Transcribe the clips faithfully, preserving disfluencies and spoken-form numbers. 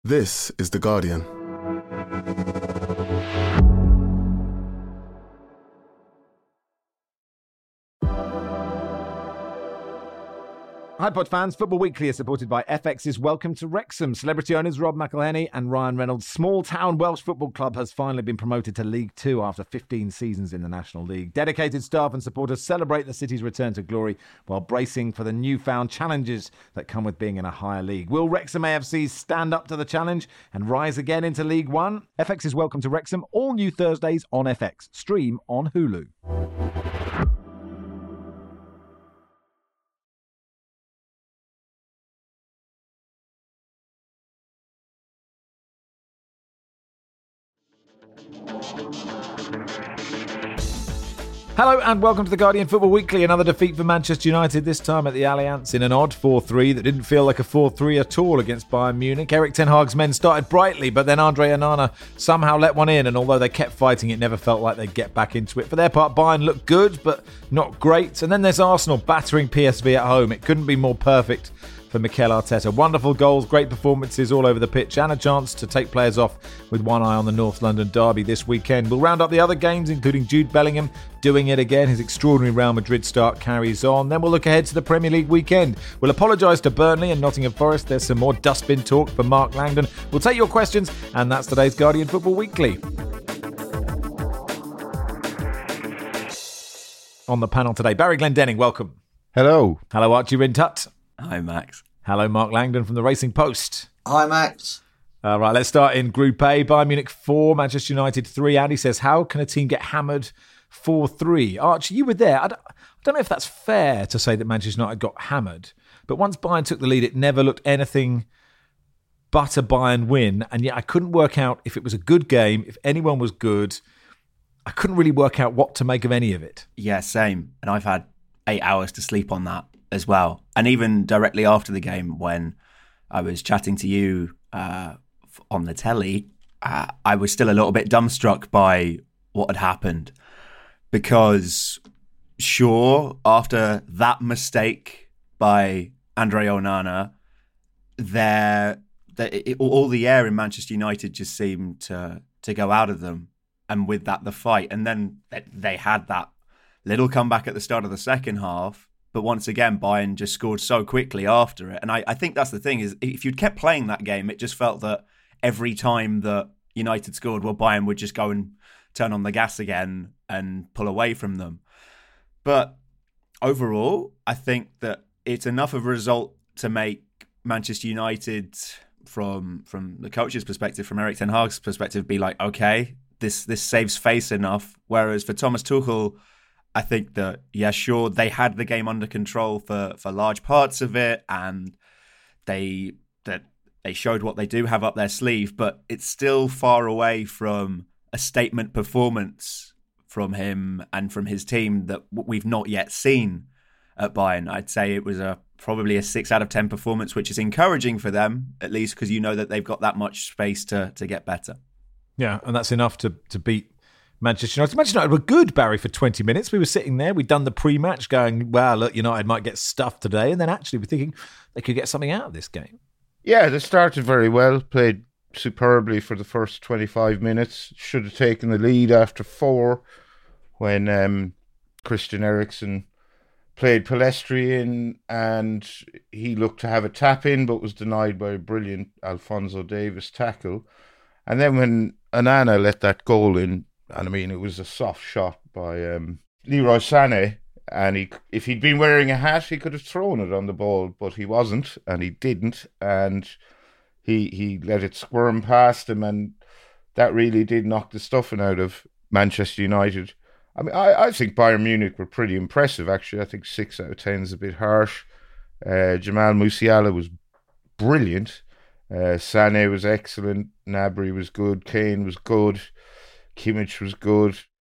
This is The Guardian. Hi Pod fans, Football Weekly is supported by F X's Welcome to Wrexham. Celebrity owners Rob McElhenney and Ryan Reynolds' small town Welsh football club has finally been promoted to League Two after fifteen seasons in the National League. Dedicated staff and supporters celebrate the city's return to glory while bracing for the newfound challenges that come with being in a higher league. Will Wrexham A F C stand up to the challenge and rise again into League One? F X's Welcome to Wrexham, all new Thursdays on F X. Stream on Hulu. Hello and welcome to The Guardian Football Weekly. Another defeat for Manchester United, this time at the Allianz in an odd four three that didn't feel like a four three at all against Bayern Munich. Erik ten Hag's men started brightly, but then Andre Onana somehow let one in, and although they kept fighting, it never felt like they'd get back into it. For their part, Bayern looked good, but not great. And then there's Arsenal battering P S V at home. It couldn't be more perfect for Mikel Arteta. Wonderful goals, great performances all over the pitch, and a chance to take players off with one eye on the North London derby this weekend. We'll round up the other games, including Jude Bellingham doing it again. His extraordinary Real Madrid start carries on. Then we'll look ahead to the Premier League weekend. We'll apologise to Burnley and Nottingham Forest. There's some more dustbin talk for Mark Langdon. We'll take your questions, and that's today's Guardian Football Weekly. On the panel today, Barry Glendenning, welcome. Hello. Hello, Archie Rintut. Hi, Max. Hello, Mark Langdon from the Racing Post. Hi, Max. All right, let's start in Group A. Bayern Munich four, Manchester United three. Andy says, how can a team get hammered four three? Archie, you were there. I don't, I don't know if that's fair to say that Manchester United got hammered, but once Bayern took the lead, it never looked anything but a Bayern win, and yet I couldn't work out if it was a good game, if anyone was good. I couldn't really work out what to make of any of it. Yeah, same. And I've had eight hours to sleep on that as well. And even directly after the game, when I was chatting to you uh, on the telly, uh, I was still a little bit dumbstruck by what had happened. Because, sure, after that mistake by Andre Onana, there, there it, all the air in Manchester United just seemed to to go out of them. And with that, the fight. And then they had that little comeback at the start of the second half. But once again, Bayern just scored so quickly after it. And I, I think that's the thing, is if you'd kept playing that game, it just felt that every time that United scored, well, Bayern would just go and turn on the gas again and pull away from them. But overall, I think that it's enough of a result to make Manchester United, from from the coach's perspective, from Erik ten Hag's perspective, be like, okay, this this saves face enough. Whereas for Thomas Tuchel, I think that, yeah, sure, they had the game under control for, for large parts of it, and they that they showed what they do have up their sleeve, but it's still far away from a statement performance from him and from his team that we've not yet seen at Bayern. I'd say it was a probably a six out of ten performance, which is encouraging for them, at least because you know that they've got that much space to to get better. Yeah, and that's enough to to beat Manchester United. Manchester United were good, Barry, for twenty minutes. We were sitting there, we'd done the pre-match going, wow, look, United might get stuffed today. And then actually we're thinking they could get something out of this game. Yeah, they started very well, played superbly for the first twenty-five minutes. Should have taken the lead after four when um, Christian Eriksen played Pellistri in, and he looked to have a tap in, but was denied by a brilliant Alphonso Davies tackle. And then when Onana let that goal in, and I mean, it was a soft shot by um, Leroy Sané, and he, if he'd been wearing a hat, he could have thrown it on the ball, but he wasn't, and he didn't, and he he let it squirm past him, and that really did knock the stuffing out of Manchester United. I mean, I, I think Bayern Munich were pretty impressive, actually. I think six out of ten is a bit harsh. Uh, Jamal Musiala was brilliant. Uh, Sané was excellent. Gnabry was good. Kane was good. Kimmich was good.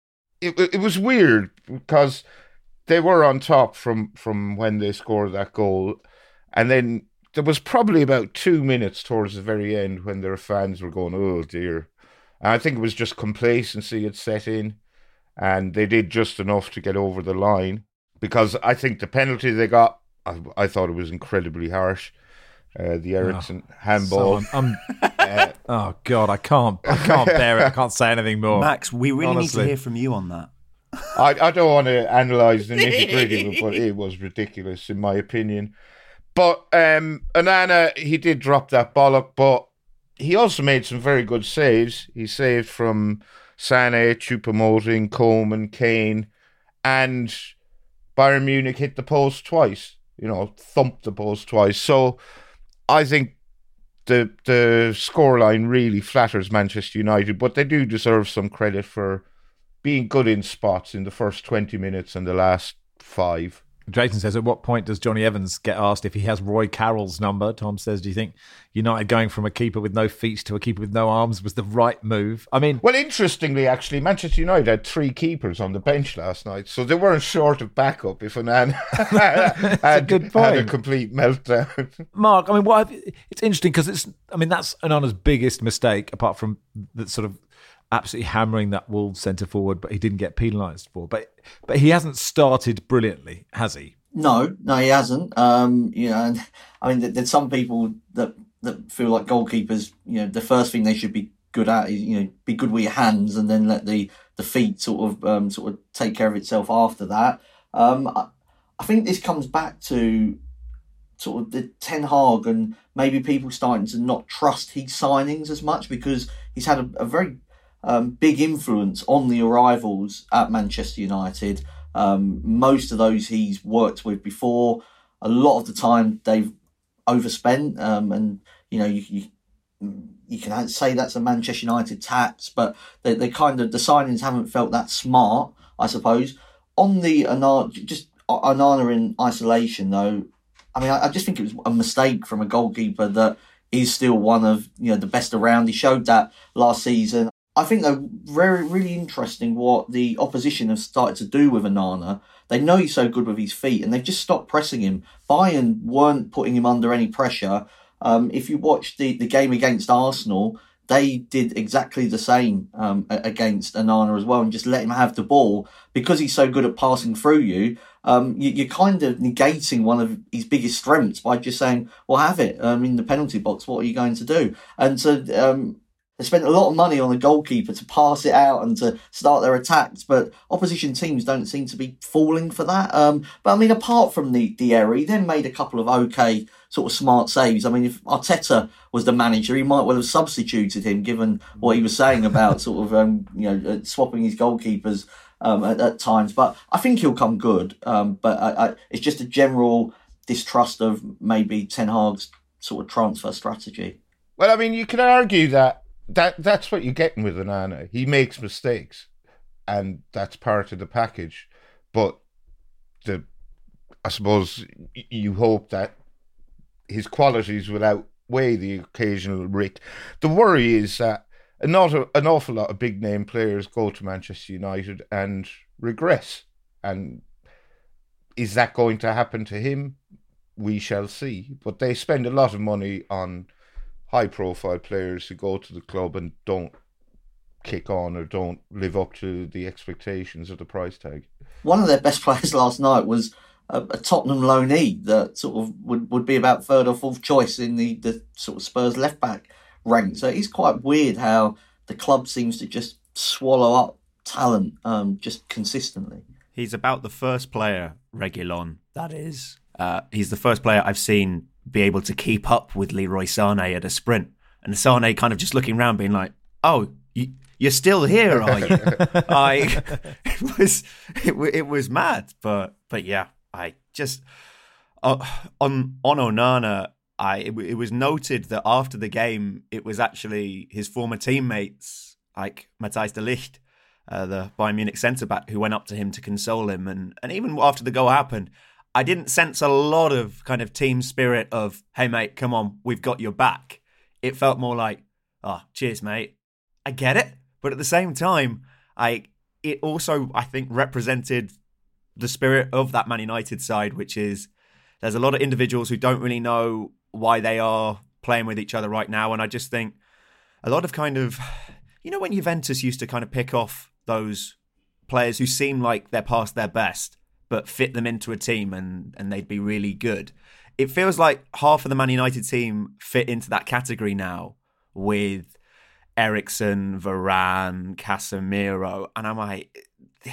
It it was weird because they were on top from, from when they scored that goal. And then there was probably about two minutes towards the very end when their fans were going, oh dear. And I think it was just complacency had set in. And they did just enough to get over the line. Because I think the penalty they got, I, I thought it was incredibly harsh. Uh, the Eriksen oh, handball. So un- un- uh, Oh God, I can't, I can't bear it. I can't say anything more. Max, we really Honestly. need to hear from you on that. I, I don't want to analyse the nitty gritty of it, but it was ridiculous in my opinion. But um, Onana, he did drop that bollock, but he also made some very good saves. He saved from Sané, Choupo-Moting, Coleman, Kane, and Bayern Munich hit the post twice. You know, thumped the post twice. So I think the the scoreline really flatters Manchester United, but they do deserve some credit for being good in spots in the first twenty minutes and the last five. Jason says, at what point does Johnny Evans get asked if he has Roy Carroll's number? Tom says, do you think United going from a keeper with no feet to a keeper with no arms was the right move? I mean... Well, interestingly, actually, Manchester United had three keepers on the bench last night, so they weren't short of backup if Onana had, a good point. had a complete meltdown. Mark, I mean, what I've, it's interesting because it's, I mean, that's Onana's biggest mistake, apart from the sort of absolutely hammering that Wolves centre forward, but he didn't get penalised for. But but he hasn't started brilliantly, has he? No, no, he hasn't. Um, you know, and I mean, there's some people that that feel like goalkeepers, you know, the first thing they should be good at is, you know, be good with your hands, and then let the the feet sort of um, sort of take care of itself after that. Um, I, I think this comes back to sort of the Ten Hag and maybe people starting to not trust his signings as much, because he's had a, a very Um, big influence on the arrivals at Manchester United. Um, most of those he's worked with before. A lot of the time they've overspent, um, and you know you, you you can say that's a Manchester United tax, but they they kind of the signings haven't felt that smart, I suppose. On the Onana, just Onana in isolation though, I mean I, I just think it was a mistake from a goalkeeper that is still one of you know the best around. He showed that last season. I think they're very, really interesting what the opposition have started to do with Onana. They know he's so good with his feet, and they've just stopped pressing him. Bayern weren't putting him under any pressure. Um, if you watch the, the game against Arsenal, they did exactly the same um, against Onana as well, and just let him have the ball. Because he's so good at passing through you, um, you, you're kind of negating one of his biggest strengths by just saying, well, have it um, in the penalty box. What are you going to do? And so... Um, They spent a lot of money on a goalkeeper to pass it out and to start their attacks, but opposition teams don't seem to be falling for that. Um, but I mean, apart from the, the error, he then made a couple of okay sort of smart saves. I mean, if Arteta was the manager, he might well have substituted him, given what he was saying about sort of um, you know swapping his goalkeepers um, at, at times. But I think he'll come good. Um, but I, I, it's just a general distrust of maybe Ten Hag's sort of transfer strategy. Well, I mean, you can argue that That that's what you're getting with Onana. He makes mistakes, and that's part of the package. But the, I suppose you hope that his qualities would outweigh the occasional rick. The worry is that not a, an awful lot of big name players go to Manchester United and regress. And is that going to happen to him? We shall see. But they spend a lot of money on high-profile players who go to the club and don't kick on or don't live up to the expectations of the price tag. One of their best players last night was a, a Tottenham loanee that sort of would, would be about third or fourth choice in the, the sort of Spurs left-back rank. So it's quite weird how the club seems to just swallow up talent um, just consistently. He's about the first player, Reguilon, that is. Uh, he's the first player I've seen be able to keep up with Leroy Sané at a sprint. And Sané kind of just looking around being like, oh, you, you're still here, are you? I, it was it, it was mad. But but yeah, I just, uh, on, on Onana, I it, it was noted that after the game, it was actually his former teammates, like Matthijs de Ligt, uh, the Bayern Munich centre-back, who went up to him to console him. And, and even after the goal happened, I didn't sense a lot of kind of team spirit of, hey, mate, come on, we've got your back. It felt more like, oh, cheers, mate. I get it. But at the same time, I it also, I think, represented the spirit of that Man United side, which is there's a lot of individuals who don't really know why they are playing with each other right now. And I just think a lot of kind of, you know, when Juventus used to kind of pick off those players who seem like they're past their best, but fit them into a team and, and they'd be really good. It feels like half of the Man United team fit into that category now, with Eriksen, Varane, Casemiro. And I'm like,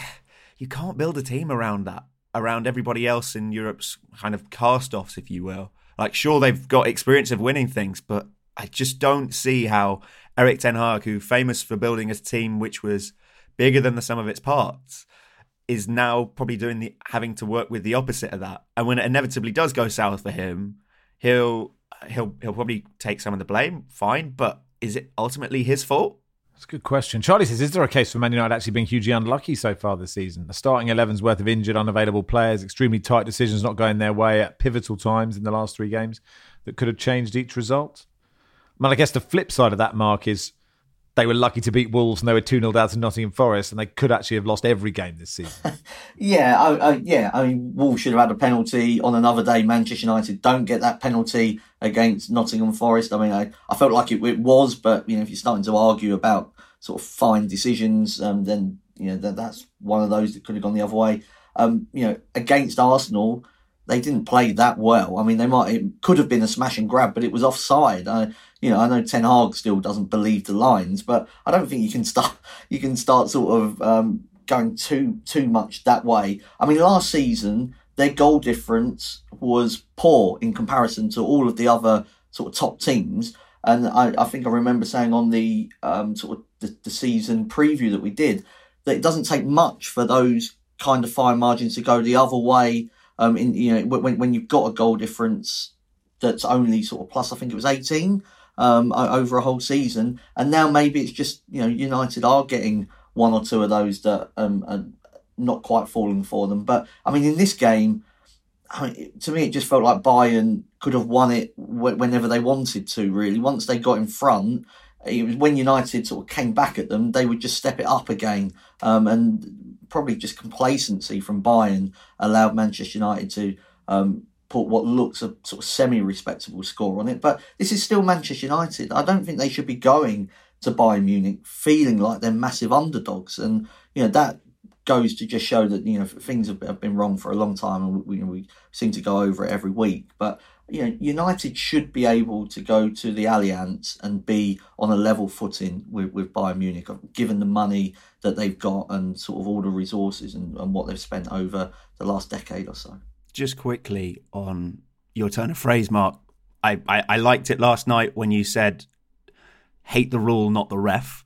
you can't build a team around that, around everybody else in Europe's kind of cast-offs, if you will. Like, sure, they've got experience of winning things, but I just don't see how Erik ten Hag, who famous for building a team which was bigger than the sum of its parts, is now probably doing the having to work with the opposite of that. And when it inevitably does go south for him, he'll he'll he'll probably take some of the blame, fine, but is it ultimately his fault? That's a good question. Charlie says, is there a case for Man United actually being hugely unlucky so far this season? The starting eleven's worth of injured, unavailable players, extremely tight decisions not going their way at pivotal times in the last three games that could have changed each result. I mean, I guess the flip side of that, Mark, is they were lucky to beat Wolves and they were two nil down to Nottingham Forest, and they could actually have lost every game this season. yeah, I, I, yeah. I mean, Wolves should have had a penalty. On another day, Manchester United don't get that penalty against Nottingham Forest. I mean, I, I felt like it, it was, but, you know, if you're starting to argue about sort of fine decisions, um, then, you know, that, that's one of those that could have gone the other way. Um, you know, against Arsenal, they didn't play that well. I mean, they might it could have been a smash and grab, but it was offside. I, you know, I know Ten Hag still doesn't believe the lines, but I don't think you can start you can start sort of um, going too too much that way. I mean, last season their goal difference was poor in comparison to all of the other sort of top teams, and I, I think I remember saying on the um, sort of the, the season preview that we did that it doesn't take much for those kind of fine margins to go the other way. Um, in you know when when you've got a goal difference that's only sort of plus, I think it was eighteen um, over a whole season, and now maybe it's just you know United are getting one or two of those that um, are not quite falling for them. But I mean, in this game, I mean, to me, it just felt like Bayern could have won it whenever they wanted to. Really, once they got in front, it was when United sort of came back at them, they would just step it up again, um, and. Probably just complacency from Bayern allowed Manchester United to um, put what looks a sort of semi-respectable score on it. But this is still Manchester United. I don't think they should be going to Bayern Munich feeling like they're massive underdogs. And, you know, that goes to just show that, you know, things have, have been wrong for a long time, and we, you know, we seem to go over it every week. But, you know, United should be able to go to the Allianz and be on a level footing with, with Bayern Munich, given the money that they've got and sort of all the resources and, and what they've spent over the last decade or so. Just quickly on your turn of phrase, Mark, I, I, I liked it last night when you said, hate the rule, not the ref,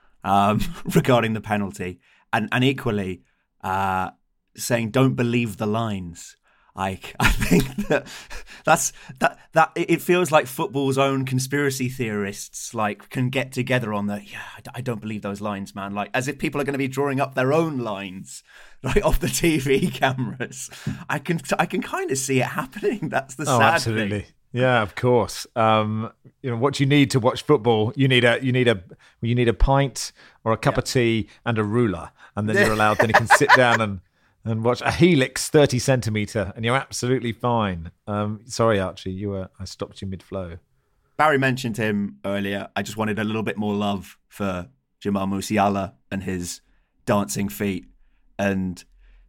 um, regarding the penalty. And, and equally, uh, saying, don't believe the lines. I, I think that that's that that it feels like football's own conspiracy theorists like can get together on the yeah I, I don't believe those lines, man, like as if people are going to be drawing up their own lines right off the T V cameras. I can I can kind of see it happening. That's the oh, sad absolutely. thing. Yeah, of course. Um, you know what you need to watch football. You need a you need a you need a pint or a cup yeah. of tea and a ruler, and then you're allowed. Then you can sit down and. And watch a Helix thirty centimetre, and you're absolutely fine. Um, sorry, Archie, you were. I stopped you mid-flow. Barry mentioned him earlier. I just wanted a little bit more love for Jamal Musiala and his dancing feet, and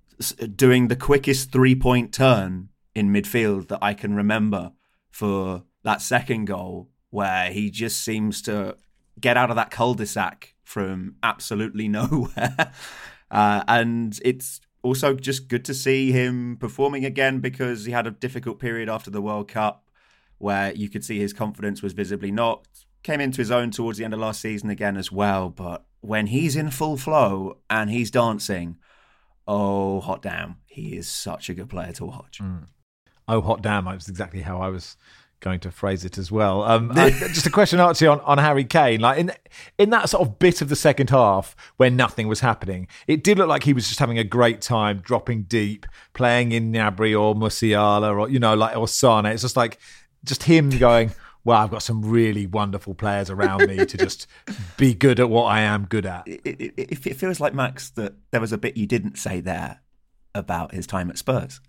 doing the quickest three-point turn in midfield that I can remember for that second goal, where he just seems to get out of that cul-de-sac from absolutely nowhere, uh, and it's. Also, just good to see him performing again, because he had a difficult period after the World Cup where you could see his confidence was visibly knocked. Came into his own towards the end of last season again as well. But when he's in full flow and he's dancing, oh, hot damn, he is such a good player to watch. Mm. Oh, hot damn, that was exactly how I was going to phrase it as well. Um, I, just a question, Archie, on, on Harry Kane. Like in in that sort of bit of the second half where nothing was happening, it did look like he was just having a great time, dropping deep, playing in Gnabry or Musiala or you know like or Sane. It's just like just him going, "Wow, I've got some really wonderful players around me to just be good at what I am good at." It, it, it, it feels like, Max, that there was a bit you didn't say there about his time at Spurs.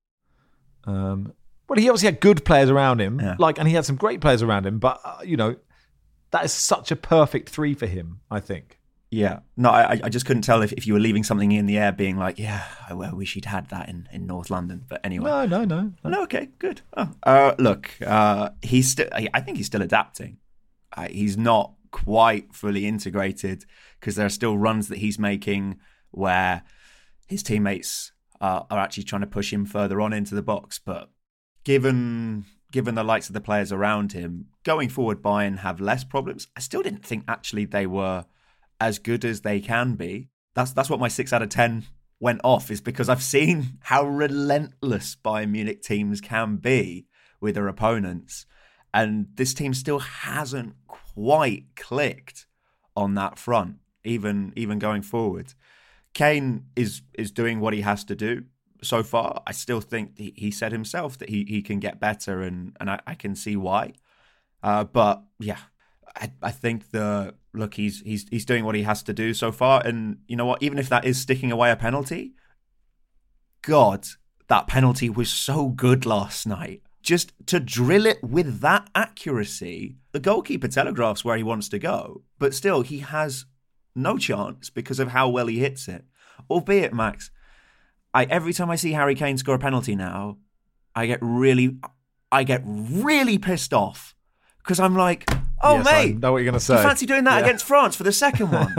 Um. Well, he obviously had good players around him, yeah. like, and he had some great players around him. But uh, you know, that is such a perfect three for him, I think. Yeah, no, I, I just couldn't tell if, if you were leaving something in the air, being like, "Yeah, I, I wish he'd had that in, in North London." But anyway, no, no, no, no. no okay, good. Oh, uh, look, uh, he's still. I think he's still adapting. Uh, he's not quite fully integrated because there are still runs that he's making where his teammates uh, are actually trying to push him further on into the box. But given given the likes of the players around him, going forward, Bayern have less problems. I still didn't think actually they were as good as they can be. That's that's what my six out of ten went off, is because I've seen how relentless Bayern Munich teams can be with their opponents. And this team still hasn't quite clicked on that front, even even going forward. Kane is is doing what he has to do so far. I still think he, he said himself that he, he can get better, and, and I, I can see why. Uh, but yeah, I, I think the look he's he's he's doing what he has to do so far. And you know what? Even if that is sticking away a penalty, God, that penalty was so good last night. Just to drill it with that accuracy, the goalkeeper telegraphs where he wants to go, but still he has no chance because of how well he hits it. Albeit, Max, I every time I see Harry Kane score a penalty now, I get really, I get really pissed off because I'm like, oh yes, mate, I know what you're going to say. You fancy doing that yeah. against France for the second one?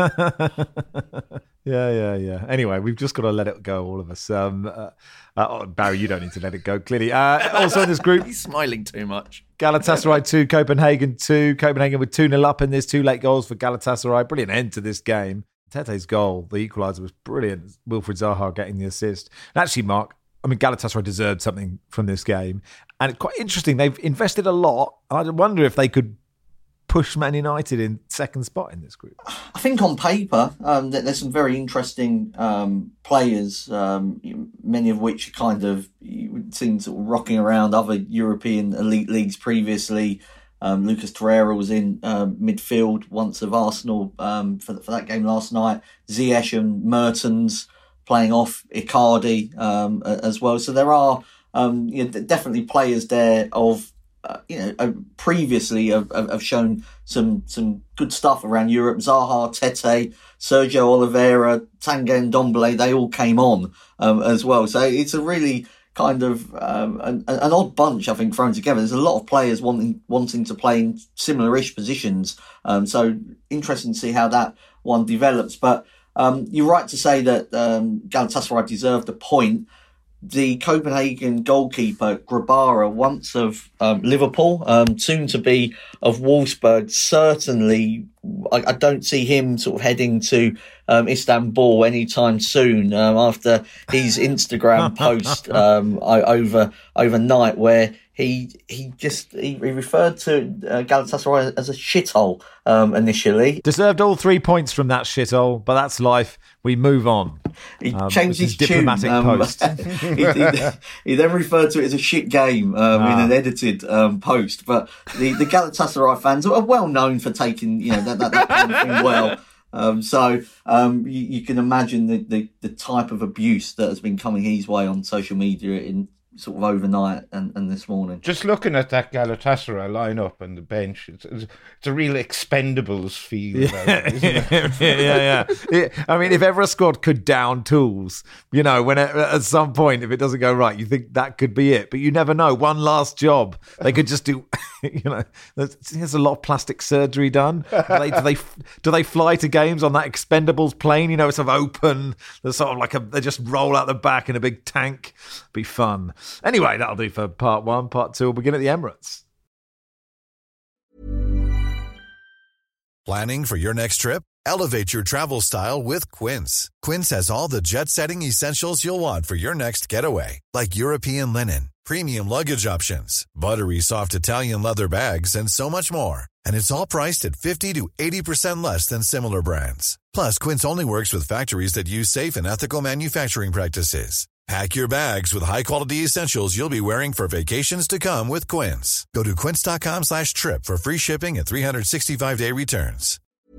yeah, yeah, yeah. Anyway, we've just got to let it go, all of us. Um, uh, uh, oh, Barry, you don't need to let it go, clearly. Uh, also in this group, he's smiling too much. Galatasaray two, Copenhagen two. Copenhagen with two nil up, and there's two late goals for Galatasaray. Brilliant end to this game. Tete's goal, the equaliser, was brilliant. Wilfried Zaha getting the assist. And actually, Mark, I mean, Galatasaray deserved something from this game. And it's quite interesting. They've invested a lot. I wonder if they could push Man United in second spot in this group. I think on paper, um, there's some very interesting um, players, um, many of which are kind of, you would seem sort of rocking around other European elite leagues previously. Um, Lucas Torreira was in uh, midfield once of Arsenal um, for, for that game last night. Ziyech and Mertens playing off Icardi um, as well. So there are um, you know, definitely players there of Uh, you know, uh, previously have, have shown some some good stuff around Europe. Zaha, Tete, Sergio Oliveira, Tanguy Ndombele, they all came on um, as well. So it's a really kind of um, an, an odd bunch, I think, thrown together. There's a lot of players wanting wanting to play in similar-ish positions. Um, so interesting to see how that one develops. But um, you're right to say that um, Galatasaray deserved a point. The Copenhagen goalkeeper, Grabara, once of um, Liverpool, um, soon to be of Wolfsburg, certainly I, I don't see him sort of heading to um, Istanbul anytime soon um, after his Instagram post um, over overnight where he he just he, he referred to uh, Galatasaray as a shithole um, initially. Deserved all three points from that shithole, but that's life. We move on. He um, changed his diplomatic tune. Um, post. he, he, he then referred to it as a shit game um, ah. in an edited um, post. But the, the Galatasaray fans are well known for taking you know that, that, that kind of thing well. Um, so um, you, you can imagine the, the, the type of abuse that has been coming his way on social media in sort of overnight and, and this morning. Just looking at that Galatasaray lineup and the bench, it's, it's, it's a real Expendables feel. Yeah. About it, isn't it? yeah, yeah, yeah. I mean, if ever a squad could down tools, you know, when it, at some point, if it doesn't go right, you think that could be it. But you never know. One last job. They could just do, you know, there's, there's a lot of plastic surgery done. Do they, do they do they fly to games on that Expendables plane? You know, it's sort of open. There's sort of like a, they just roll out the back in a big tank. Be fun. Anyway, that'll do for part one. Part two will begin at the Emirates. Planning for your next trip? Elevate your travel style with Quince. Quince has all the jet-setting essentials you'll want for your next getaway, like European linen, premium luggage options, buttery soft Italian leather bags, and so much more. And it's all priced at fifty to eighty percent less than similar brands. Plus, Quince only works with factories that use safe and ethical manufacturing practices. Pack your bags with high-quality essentials you'll be wearing for vacations to come with Quince. Go to quince.com slash trip for free shipping and three sixty-five day returns.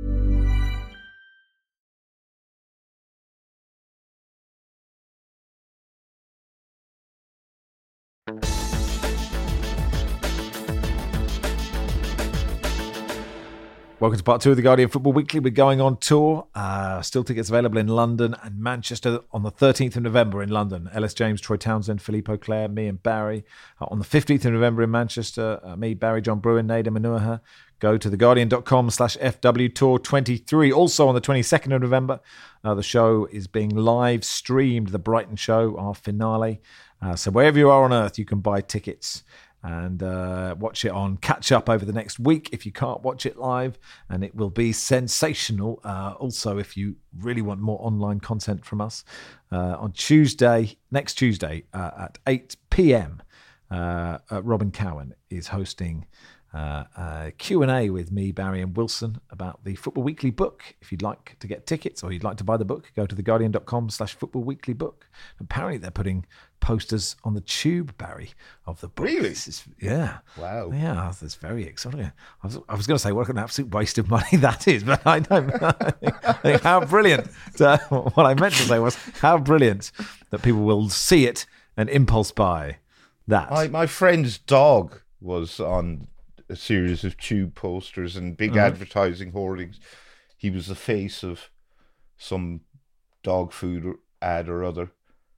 Welcome to part two of the Guardian Football Weekly. We're going on tour. Uh, still tickets available in London and Manchester on the thirteenth of November in London. Ellis James, Troy Townsend, Philippe Auclair, me and Barry. Uh, on the fifteenth of November in Manchester, uh, me, Barry, John Bruin, Nader Manuaha, go to theguardian.com slash FW Tour twenty-three. Also on the twenty-second of November, uh, the show is being live streamed, the Brighton show, our finale. Uh, so wherever you are on earth, you can buy tickets and uh, watch it on catch up over the next week if you can't watch it live, and it will be sensational. Uh, also, if you really want more online content from us, uh, on Tuesday, next Tuesday uh, at eight p.m, uh, uh, Robin Cowan is hosting uh, a Q and A with me, Barry and Wilson about the Football Weekly book. If you'd like to get tickets or you'd like to buy the book, go to theguardian.com slash football weekly book. Apparently they're putting posters on the tube, Barry, of the book. Really? This is, yeah. Wow. Yeah, that's very exciting. I was, I was going to say what an absolute waste of money that is, but I don't I think how brilliant. Uh, what I meant to say was how brilliant that people will see it and impulse buy that. My, my friend's dog was on a series of tube posters and big Mhm. advertising hoardings. He was the face of some dog food ad or other.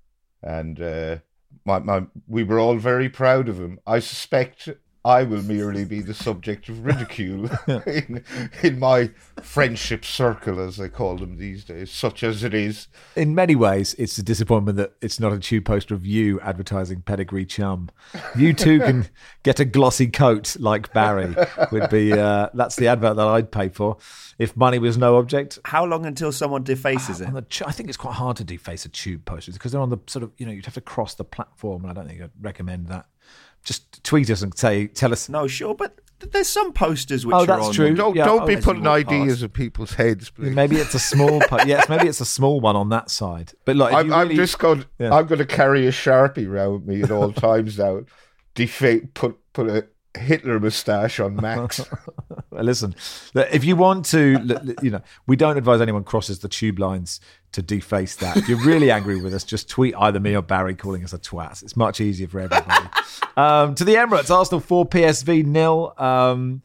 And uh, my, my, we were all very proud of him. I suspect I will merely be the subject of ridicule in, in my friendship circle, as they call them these days, such as it is. In many ways, it's a disappointment that it's not a tube poster of you advertising Pedigree Chum. You too can get a glossy coat like Barry. Would be uh, that's the advert that I'd pay for if money was no object. How long until someone defaces Uh, it? on the ch- I think it's quite hard to deface a tube poster because they're on the sort of, you know, you'd have to cross the platform, and I don't think I'd recommend that. Just tweet us and say, tell us. No, sure, but there's some posters which Oh, are that's on. true. Don't, Yeah, don't oh, be as putting you walk ideas past. in people's heads, please. Maybe it's a small, po- yes, maybe it's a small one on that side. But look, if I'm, you I'm really- just going. Yeah. I'm going to carry a Sharpie around with me at all times now. Defa- put put a Hitler moustache on Max. Well, listen, if you want to, you know, we don't advise anyone crosses the tube lines to deface that. If you're really angry with us, just tweet either me or Barry calling us a twat. It's much easier for everybody. um, to the Emirates, Arsenal four, P S V nil. Um,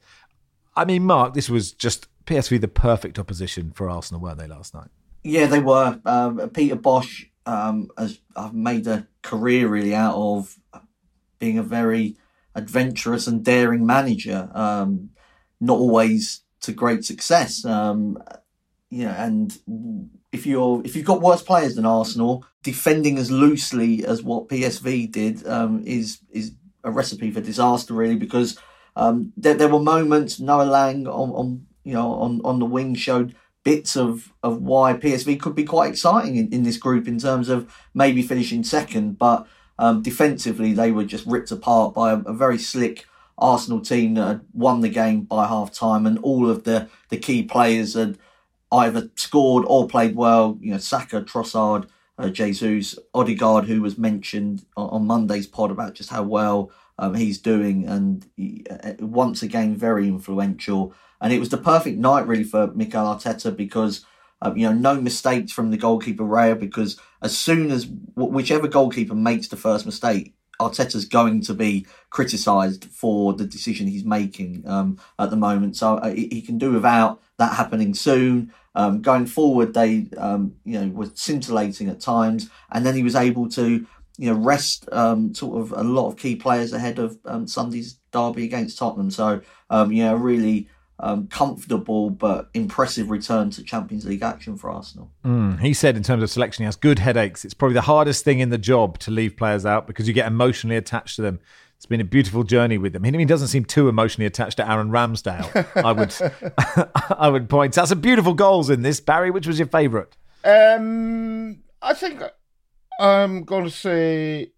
I mean, Mark, this was just P S V the perfect opposition for Arsenal, weren't they, last night? Yeah, they were. Um, Peter Bosch um, has I've made a career really out of being a very adventurous and daring manager. Um, not always to great success. Um, you know, and if you're if you've got worse players than Arsenal, defending as loosely as what P S V did um, is is a recipe for disaster, really. Because um, there there were moments Noah Lang on, on you know on, on the wing showed bits of, of why P S V could be quite exciting in, in this group in terms of maybe finishing second, but um, defensively they were just ripped apart by a, a very slick Arsenal team that had won the game by half time, and all of the, the key players had either scored or played well. You know, Saka, Trossard, uh, Jesus, Odegaard, who was mentioned on, on Monday's pod about just how well um, he's doing, and he, uh, once again very influential. And it was the perfect night really for Mikel Arteta because um, you know no mistakes from the goalkeeper Raya, because as soon as whichever goalkeeper makes the first mistake, Arteta's going to be criticised for the decision he's making um, at the moment. So uh, he can do without that happening soon. Um, going forward, they um, you know were scintillating at times, and then he was able to you know rest um, sort of a lot of key players ahead of um, Sunday's derby against Tottenham. So um, you know really. Um, comfortable but impressive return to Champions League action for Arsenal. Mm, he said in terms of selection, he has good headaches. It's probably the hardest thing in the job to leave players out because you get emotionally attached to them. It's been a beautiful journey with them. He doesn't seem too emotionally attached to Aaron Ramsdale, I would I would point. That's some beautiful goals in this. Barry, which was your favourite? Um, I think I'm going to say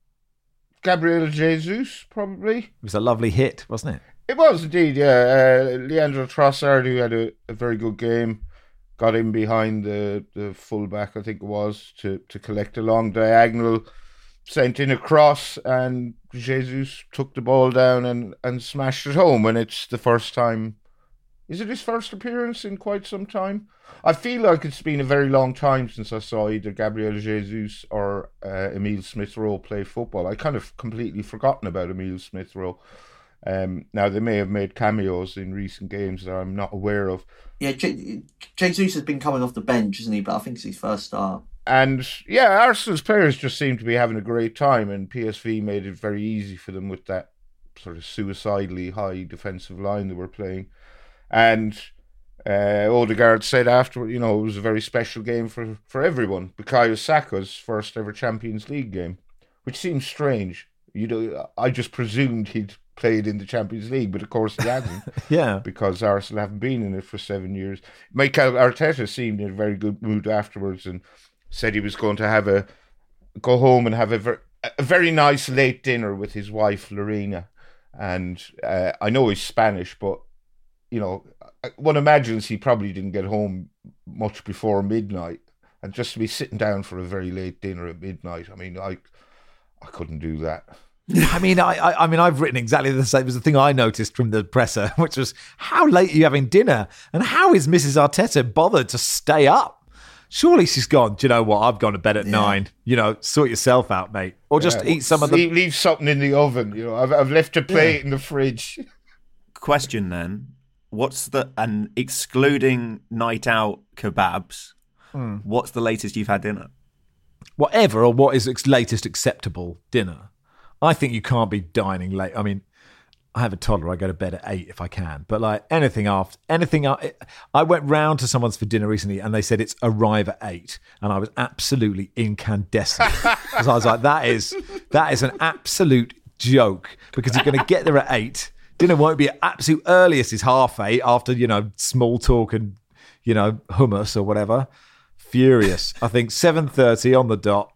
Gabriel Jesus, probably. It was a lovely hit, wasn't it? It was indeed, yeah. Uh, Leandro Trossard, who had a, a very good game, got in behind the, the fullback, I think it was, to, to collect a long diagonal, sent in a cross, and Jesus took the ball down and, and smashed it home. And it's the first time. Is it his first appearance in quite some time? I feel like it's been a very long time since I saw either Gabriel Jesus or uh, Emile Smith-Rowe play football. I kind of completely forgotten about Emile Smith-Rowe. Um, now, they may have made cameos in recent games that I'm not aware of. Yeah, J- Jesus has been coming off the bench, isn't he? But I think it's his first start. And, yeah, Arsenal's players just seem to be having a great time, and P S V made it very easy for them with that sort of suicidally high defensive line they were playing. And uh, Odegaard said afterward, you know, it was a very special game for, for everyone. Bukayo Saka's first ever Champions League game, which seems strange. You know, I just presumed he'd played in the Champions League, but of course he hasn't. Yeah. Because Arsenal haven't been in it for seven years. Mikel Arteta seemed in a very good mood afterwards and said he was going to have a go home and have a, ver- a very nice late dinner with his wife, Lorena. And uh, I know he's Spanish, but, you know, one imagines he probably didn't get home much before midnight. And just to be sitting down for a very late dinner at midnight, I mean, I I couldn't do that. I mean, I, I, I mean, I've written exactly the same. It was the thing I noticed from the presser, which was how late are you having dinner, and how is Missus Arteta bothered to stay up? Surely she's gone. Do you know what? I've gone to bed at yeah. nine. You know, sort yourself out, mate, or just yeah. eat some of the leave, leave something in the oven. You know, I've I've left a plate yeah. in the fridge. Question then: what's the and excluding night out kebabs? Hmm. What's the latest you've had dinner? Whatever, or what is its latest acceptable dinner? I think you can't be dining late. I mean, I have a toddler. I go to bed at eight if I can. But like anything after, anything. I went round to someone's for dinner recently and they said it's arrive at eight. And I was absolutely incandescent. Because I was like, that is, that is an absolute joke. Because you're going to get there at eight. Dinner won't be at absolute earliest is half eight after, you know, small talk and, you know, hummus or whatever. Furious. I think seven thirty on the dot.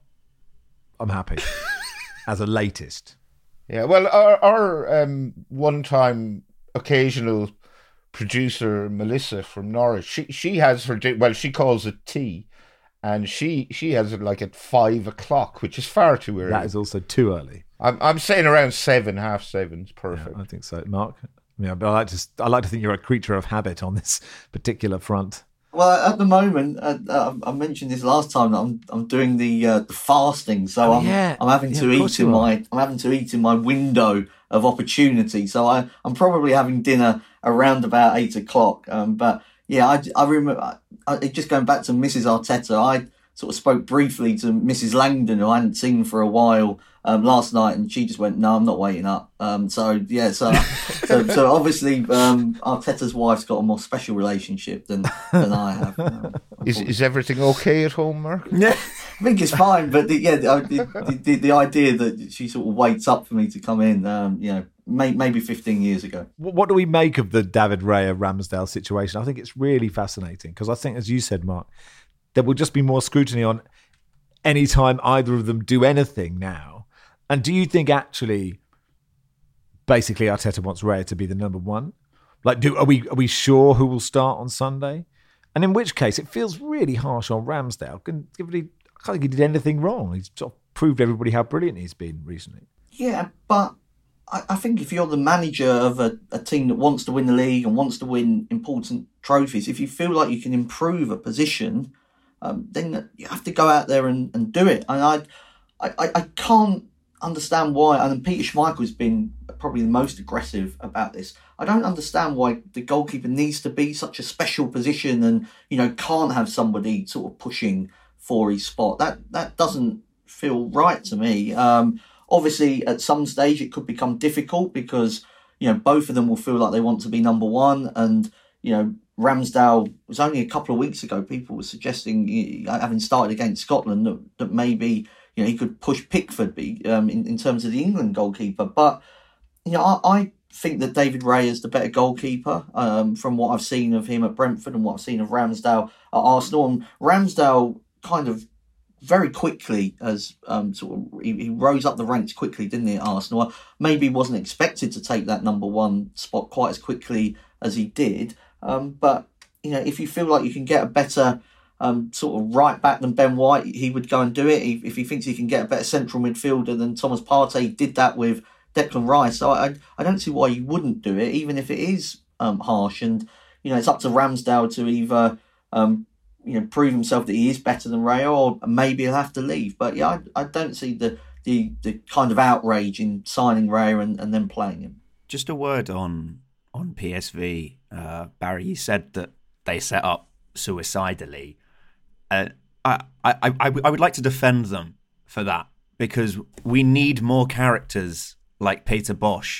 I'm happy. As a latest. Yeah, well, our, our um, one-time occasional producer, Melissa from Norwich, she she has her, well, she calls it tea, and she she has it like at five o'clock, which is far too early. That is also too early. I'm I'm saying around seven, half seven is perfect. Yeah, I think so, Mark. Yeah, but I like to I like to think you're a creature of habit on this particular front. Well, at the moment, uh, uh, I mentioned this last time that I'm I'm doing the uh, the fasting, so oh, I'm yeah. I'm having yeah, to eat in my I'm having to eat in my window of opportunity. So I I'm probably having dinner around about eight o'clock. Um, but yeah, I, I remember I, I, just going back to Missus Arteta. I sort of spoke briefly to Missus Langdon, who I hadn't seen for a while um, last night, and she just went, "No, I'm not waiting up." Um, so yeah, so so, so obviously um, Arteta's wife's got a more special relationship than than I have. You know, is is everything okay at home, Mark? Yeah, I think it's fine, but the, yeah, the, the, the the idea that she sort of waits up for me to come in, um, you know, may, maybe fifteen years ago. What do we make of the David Raya Ramsdale situation? I think it's really fascinating because I think, as you said, Mark, there will just be more scrutiny on any time either of them do anything now. And do you think actually, basically, Arteta wants Raya to be the number one? Like, do are we are we sure who will start on Sunday? And in which case, it feels really harsh on Ramsdale. Given he, I can't think he did anything wrong. He's sort of proved everybody how brilliant he's been recently. Yeah, but I, I think if you're the manager of a, a team that wants to win the league and wants to win important trophies, if you feel like you can improve a position, um, then you have to go out there and, and do it. And I, I, I can't understand why, and Peter Schmeichel's been probably the most aggressive about this. I don't understand why the goalkeeper needs to be such a special position and, you know, can't have somebody sort of pushing for his spot. That that doesn't feel right to me. Um, obviously, at some stage, it could become difficult because, you know, both of them will feel like they want to be number one. And, you know, Ramsdale was only a couple of weeks ago, people were suggesting, having started against Scotland, that, that maybe, you know, he could push Pickford be, um, in, in terms of the England goalkeeper. But, you know, I, I think that David Raya is the better goalkeeper um, from what I've seen of him at Brentford and what I've seen of Ramsdale at Arsenal. And Ramsdale kind of very quickly as um, sort of he, he rose up the ranks quickly, didn't he, at Arsenal? Maybe wasn't expected to take that number one spot quite as quickly as he did. Um, but, you know, if you feel like you can get a better um, sort of right back than Ben White, he would go and do it. He, if he thinks he can get a better central midfielder than Thomas Partey, he did that with Declan Rice. So I I don't see why you wouldn't do it, even if it is um, harsh. And, you know, it's up to Ramsdale to either, um, you know, prove himself that he is better than Raya, or maybe he'll have to leave. But yeah, I, I don't see the, the the kind of outrage in signing Raya and, and then playing him. Just a word on on P S V. Uh, Barry, you said that they set up suicidally. Uh, I, I, I, I would like to defend them for that, because we need more characters like Peter Bosz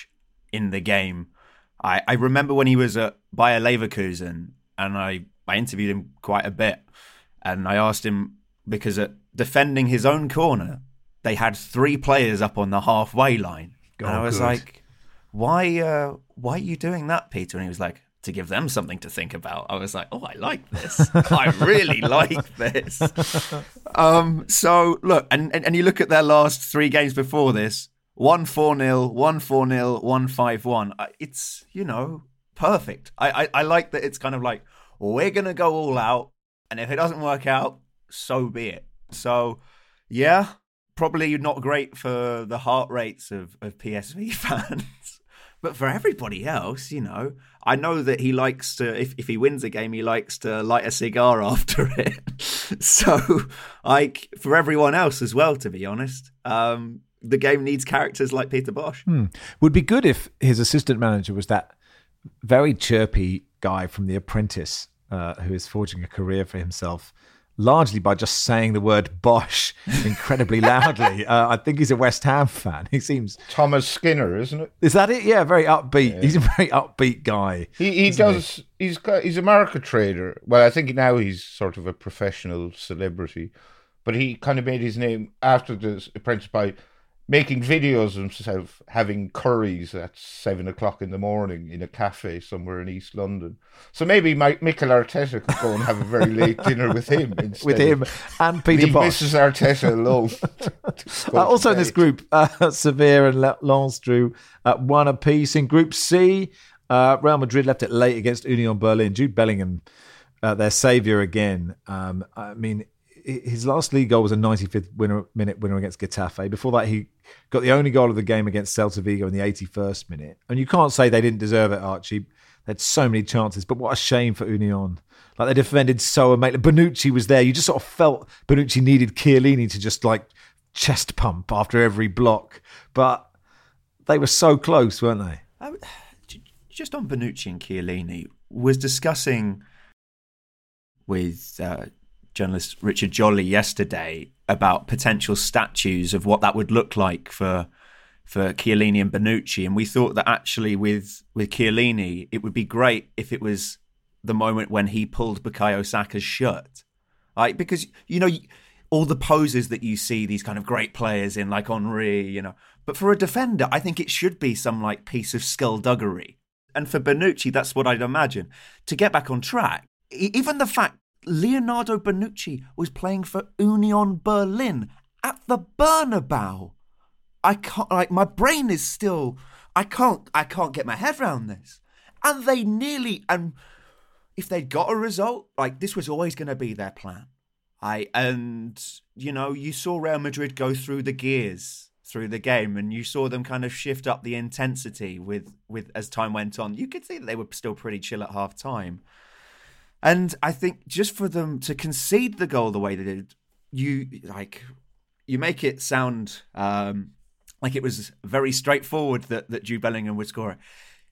in the game. I, I remember when he was at Bayer Leverkusen, and I, I interviewed him quite a bit, and I asked him, because at defending his own corner, they had three players up on the halfway line. Oh, and I was good. like, why, uh, why are you doing that, Peter? And he was like, to give them something to think about. I was like, oh, I like this. I really like this. Um, so, look, and, and, and you look at their last three games before this, one four nil, one four nil, one five one. It's, you know, perfect. I, I, I like that it's kind of like, we're going to go all out, and if it doesn't work out, so be it. So, yeah, probably not great for the heart rates of, of P S V fans. But for everybody else, you know, I know that he likes to, if, if he wins a game, he likes to light a cigar after it. So, like, for everyone else as well, to be honest, um, the game needs characters like Peter Bosz. Hmm. Would be good if his assistant manager was that very chirpy guy from The Apprentice, uh, who is forging a career for himself, largely by just saying the word Bosch incredibly loudly. Uh, I think he's a West Ham fan. He seems... Thomas Skinner, isn't it? Is that it? Yeah, very upbeat. Yeah. He's a very upbeat guy. He he does... He? He's got, he's a market trader. Well, I think now he's sort of a professional celebrity. But he kind of made his name after The Apprentice by making videos of himself having curries at seven o'clock in the morning in a cafe somewhere in East London. So maybe Mike, Mikel Arteta could go and have a very late dinner with him instead. With him and Peter Leave Bosz. Missus Arteta alone. uh, also in this group, uh, Sevilla and Lens drew at one apiece. In Group C, uh, Real Madrid left it late against Union Berlin. Jude Bellingham, uh, their saviour again. Um, I mean, his last league goal was a ninety-fifth winner, minute winner against Getafe. Before that, he got the only goal of the game against Celta Vigo in the eighty-first minute. And you can't say they didn't deserve it, Archie. They had so many chances, but what a shame for Union. Like, they defended so amazing. Bonucci was there. You just sort of felt Bonucci needed Chiellini to just like chest pump after every block. But they were so close, weren't they? I, just on Bonucci and Chiellini, was discussing with... Uh, journalist Richard Jolly yesterday about potential statues of what that would look like for for Chiellini and Bonucci, and we thought that actually with with Chiellini it would be great if it was the moment when he pulled Bukayo Saka's shirt, like, because you know all the poses that you see these kind of great players in, like Henry, you know, but for a defender I think it should be some like piece of skullduggery, and for Bonucci that's what I'd imagine to get back on track. Even the fact Leonardo Bonucci was playing for Union Berlin at the Bernabeu. I can't, like, my brain is still, I can't, I can't get my head around this. And they nearly, and if they'd got a result, like, this was always going to be their plan. I, and, you know, you saw Real Madrid go through the gears through the game, and you saw them kind of shift up the intensity with, with, as time went on. You could see that they were still pretty chill at half time. And I think just for them to concede the goal the way they did, you like you make it sound um, like it was very straightforward that, that Jude Bellingham would score it.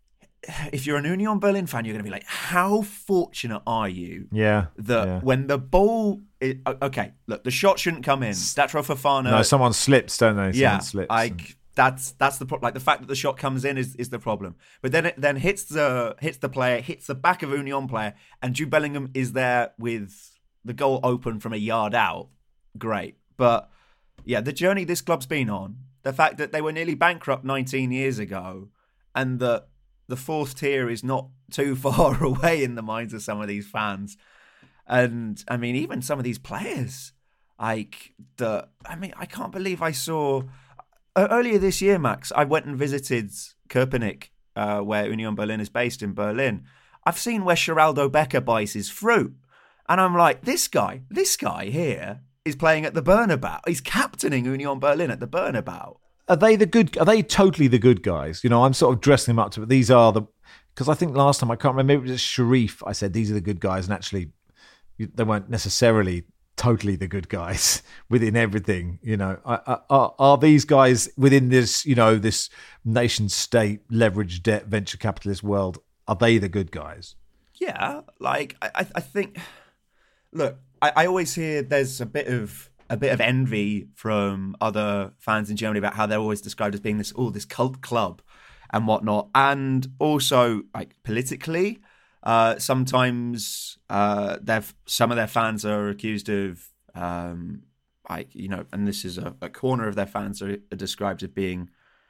If you're an Union Berlin fan, you're going to be like, how fortunate are you yeah, that yeah. when the ball... Is, okay, look, the shot shouldn't come in. Datro Fofana... No, someone slips, don't they? Someone yeah, slips like... And... That's that's the pro- like the fact that the shot comes in is, is the problem. But then it then hits the hits the player, hits the back of Union player, and Jude Bellingham is there with the goal open from a yard out. Great. But yeah, the journey this club's been on, the fact that they were nearly bankrupt nineteen years ago, and that the fourth tier is not too far away in the minds of some of these fans. And I mean, even some of these players, like the I mean, I can't believe I saw earlier this year, Max, I went and visited Köpenick, uh, where Union Berlin is based in Berlin. I've seen where Geraldo Becker buys his fruit. And I'm like, this guy, this guy here is playing at the Bernabeu. He's captaining Union Berlin at the Bernabeu. Are they the good? Are they totally the good guys? You know, I'm sort of dressing them up to, but these are the, because I think last time, I can't remember, maybe it was Sharif, I said these are the good guys, and actually they weren't necessarily totally the good guys within everything. You know, are, are, are these guys within this, you know, this nation state leveraged debt venture capitalist world, are they the good guys? Yeah, like I, I think. Look, I, I always hear there's a bit of a bit of envy from other fans in Germany about how they're always described as being this oh this cult club, and whatnot. And also, like, politically, uh, sometimes uh, some of their fans are accused of, um, like, you know, and this is a, a corner of their fans are, are described as being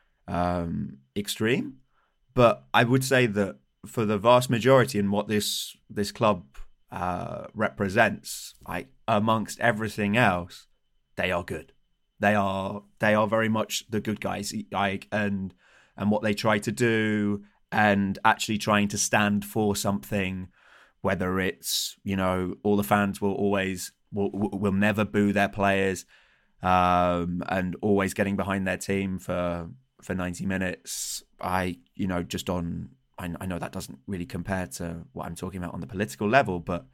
um, extreme. But I would say that for the vast majority in what this this club uh, represents, like, amongst everything else, they are good. They are they are very much the good guys, like, and and what they try to do, and actually trying to stand for something. Whether it's, you know, all the fans will always will will never boo their players, um, and always getting behind their team for for ninety minutes. I you know just on I, I know that doesn't really compare to what I'm talking about on the political level, but.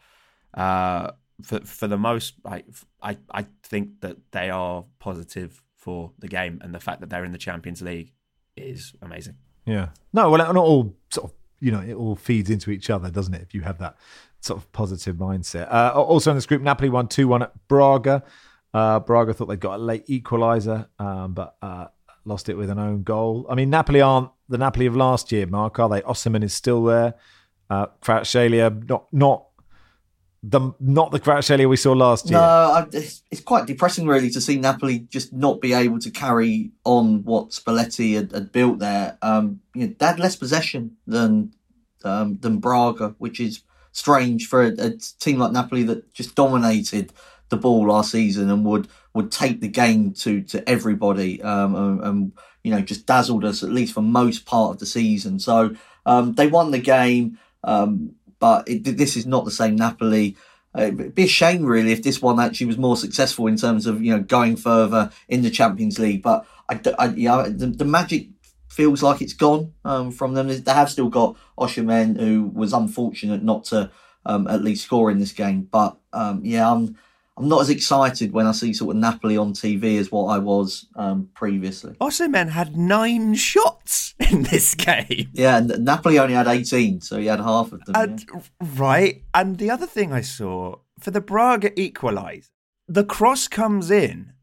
Uh, For for the most, I, I I think that they are positive for the game, and the fact that they're in the Champions League is amazing. Yeah. No, well, not all sort of, you know, it all feeds into each other, doesn't it? If you have that sort of positive mindset. Uh, also in this group, Napoli won two one at Braga. Uh, Braga thought they got a late equaliser, um, but uh, lost it with an own goal. I mean, Napoli aren't the Napoli of last year, Mark, are they? Osimhen is still there. Uh, Kvaratskhelia, not not. The, not the Kvaratskhelia we saw last year. No, I, it's, it's quite depressing, really, to see Napoli just not be able to carry on what Spalletti had, had built there. Um, you know, they had less possession than um, than Braga, which is strange for a, a team like Napoli that just dominated the ball last season and would would take the game to to everybody, um, and, and you know just dazzled us at least for most part of the season. So um, they won the game. Um, But it, this is not the same Napoli. Uh, it'd be a shame, really, if this one actually was more successful in terms of, you know, going further in the Champions League. But I, I, you know, the, the magic feels like it's gone um, from them. They have still got Osimhen, who was unfortunate not to um, at least score in this game. But um, yeah, I'm I'm not as excited when I see sort of Napoli on T V as what I was um, previously. Osimhen had nine shots in this game. Yeah, and Napoli only had eighteen, so he had half of them. And, yeah. Right. And the other thing I saw, for the Braga equalise, the cross comes in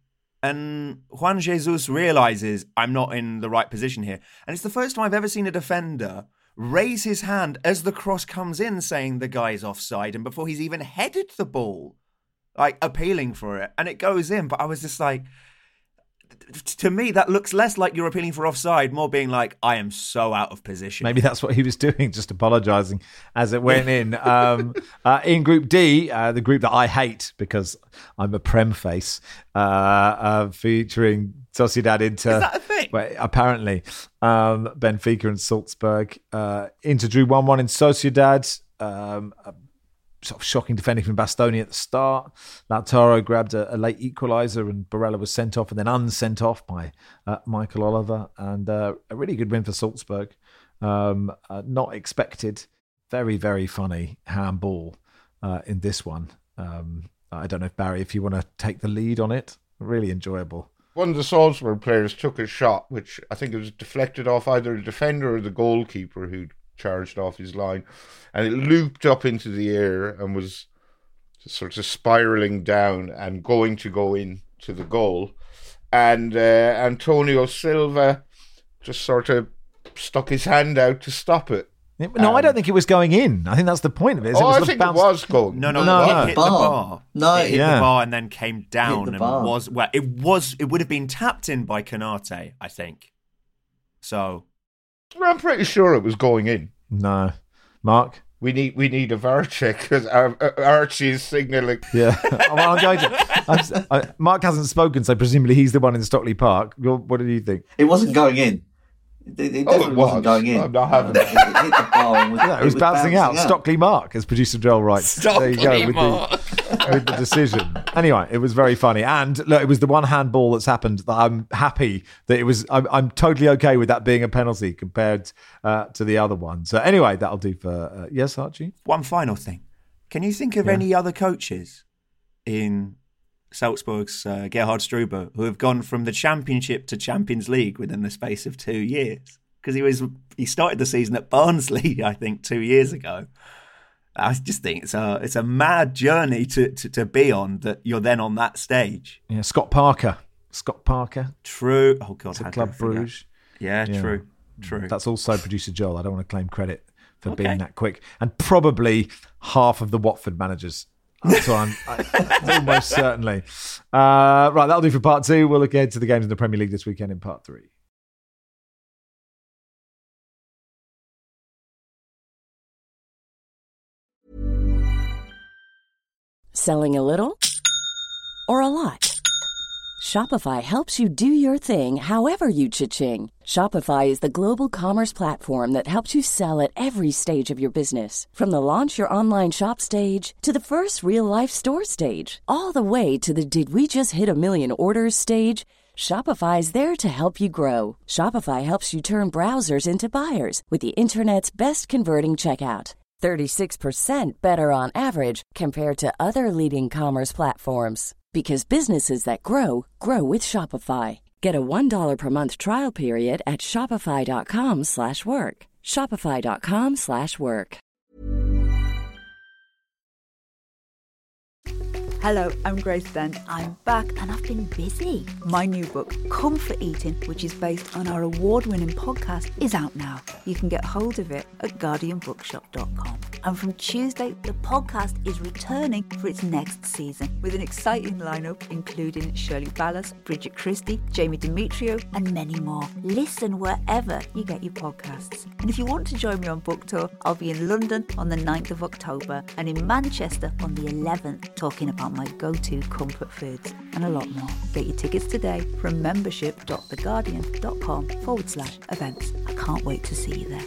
and Juan Jesus realises I'm not in the right position here. And it's the first time I've ever seen a defender raise his hand as the cross comes in saying the guy's offside, and before he's even headed the ball, like appealing for it, and it goes in. But I was just like, to me, that looks less like you're appealing for offside, more being like, I am so out of position. Maybe that's what he was doing, just apologising as it went in. Um, uh, in Group D, uh, the group that I hate because I'm a Prem face, uh, uh, featuring Sociedad Inter. Is that a thing? Well, apparently, um, Benfica and Salzburg. Uh, Inter drew one one in Sociedad. Um, Sort of shocking defending from Bastoni at the start. Lautaro grabbed a, a late equaliser and Barella was sent off and then unsent off by uh, Michael Oliver. And uh, a really good win for Salzburg. Um, uh, not expected. Very, very funny handball uh, in this one. Um, I don't know if Barry, if you want to take the lead on it. Really enjoyable. One of the Salzburg players took a shot, which I think it was deflected off either the defender or the goalkeeper who'd charged off his line, and it looped up into the air and was sort of spiralling down and going to go into the goal. And uh, Antonio Silva just sort of stuck his hand out to stop it. No, um, I don't think it was going in. I think that's the point of it. Oh, it I think bounced... it was going. No, no, no, it no. hit the bar. No, it hit yeah. the bar and then came down and bar. was well. It was. It would have been tapped in by Konate, I think. So, I'm pretty sure it was going in. No, Mark. We need we need a V A R check because Archie is signalling. Yeah, well, I'm going to. I'm, I, Mark hasn't spoken, so presumably he's the one in Stockley Park. What do you think? It wasn't going in. It, it Oh, definitely it wasn't was. going in. I'm not having Uh, it. it, it hit the bar and was, Yeah, it was, bouncing, out. Stockley Mark, as producer Joel writes. Stockley there you go with Mark. the, with the decision. Anyway, it was very funny, and look, it was the one handball that's happened that I'm happy that it was. I'm, I'm totally okay with that being a penalty compared uh, to the other one. So anyway, that'll do for uh, yes, Archie. one final thing: can you think of Yeah. any other coaches in Salzburg's uh, Gerhard Struber who have gone from the Championship to Champions League within the space of two years? Because he was he started the season at Barnsley, I think, two years ago. I just think it's a it's a mad journey to, to, to be on, that you're then on that stage. Yeah, Scott Parker. Scott Parker True. Oh God, to how Club could I forget? Bruges. Yeah, Yeah. true. True. That's also producer Joel. I don't want to claim credit for Okay. being that quick. And probably half of the Watford managers. So I'm I, almost certainly. Uh, right, that'll do for part two. We'll look ahead to the games in the Premier League this weekend in part three. Selling a little or a lot? Shopify helps you do your thing however you cha-ching. Shopify is the global commerce platform that helps you sell at every stage of your business. From the launch your online shop stage to the first real-life store stage, all the way to the did we just hit a million orders stage. Shopify is there to help you grow. Shopify helps you turn browsers into buyers with the internet's best converting checkout. thirty-six percent better on average compared to other leading commerce platforms. Because businesses that grow, grow with Shopify. Get a one dollar per month trial period at shopify.com slash work. Shopify.com slash work. Hello, I'm Grace Dent. I'm back and I've been busy. My new book, Comfort Eating, which is based on our award-winning podcast, is out now. You can get hold of it at guardian bookshop dot com. And from Tuesday, the podcast is returning for its next season with an exciting lineup including Shirley Ballas, Bridget Christie, Jamie Demetrio, and many more. Listen wherever you get your podcasts. And if you want to join me on book tour, I'll be in London on the ninth of October and in Manchester on the eleventh, talking about my go-to comfort foods and a lot more. Get your tickets today from membership.theguardian.com forward slash events. I can't wait to see you there.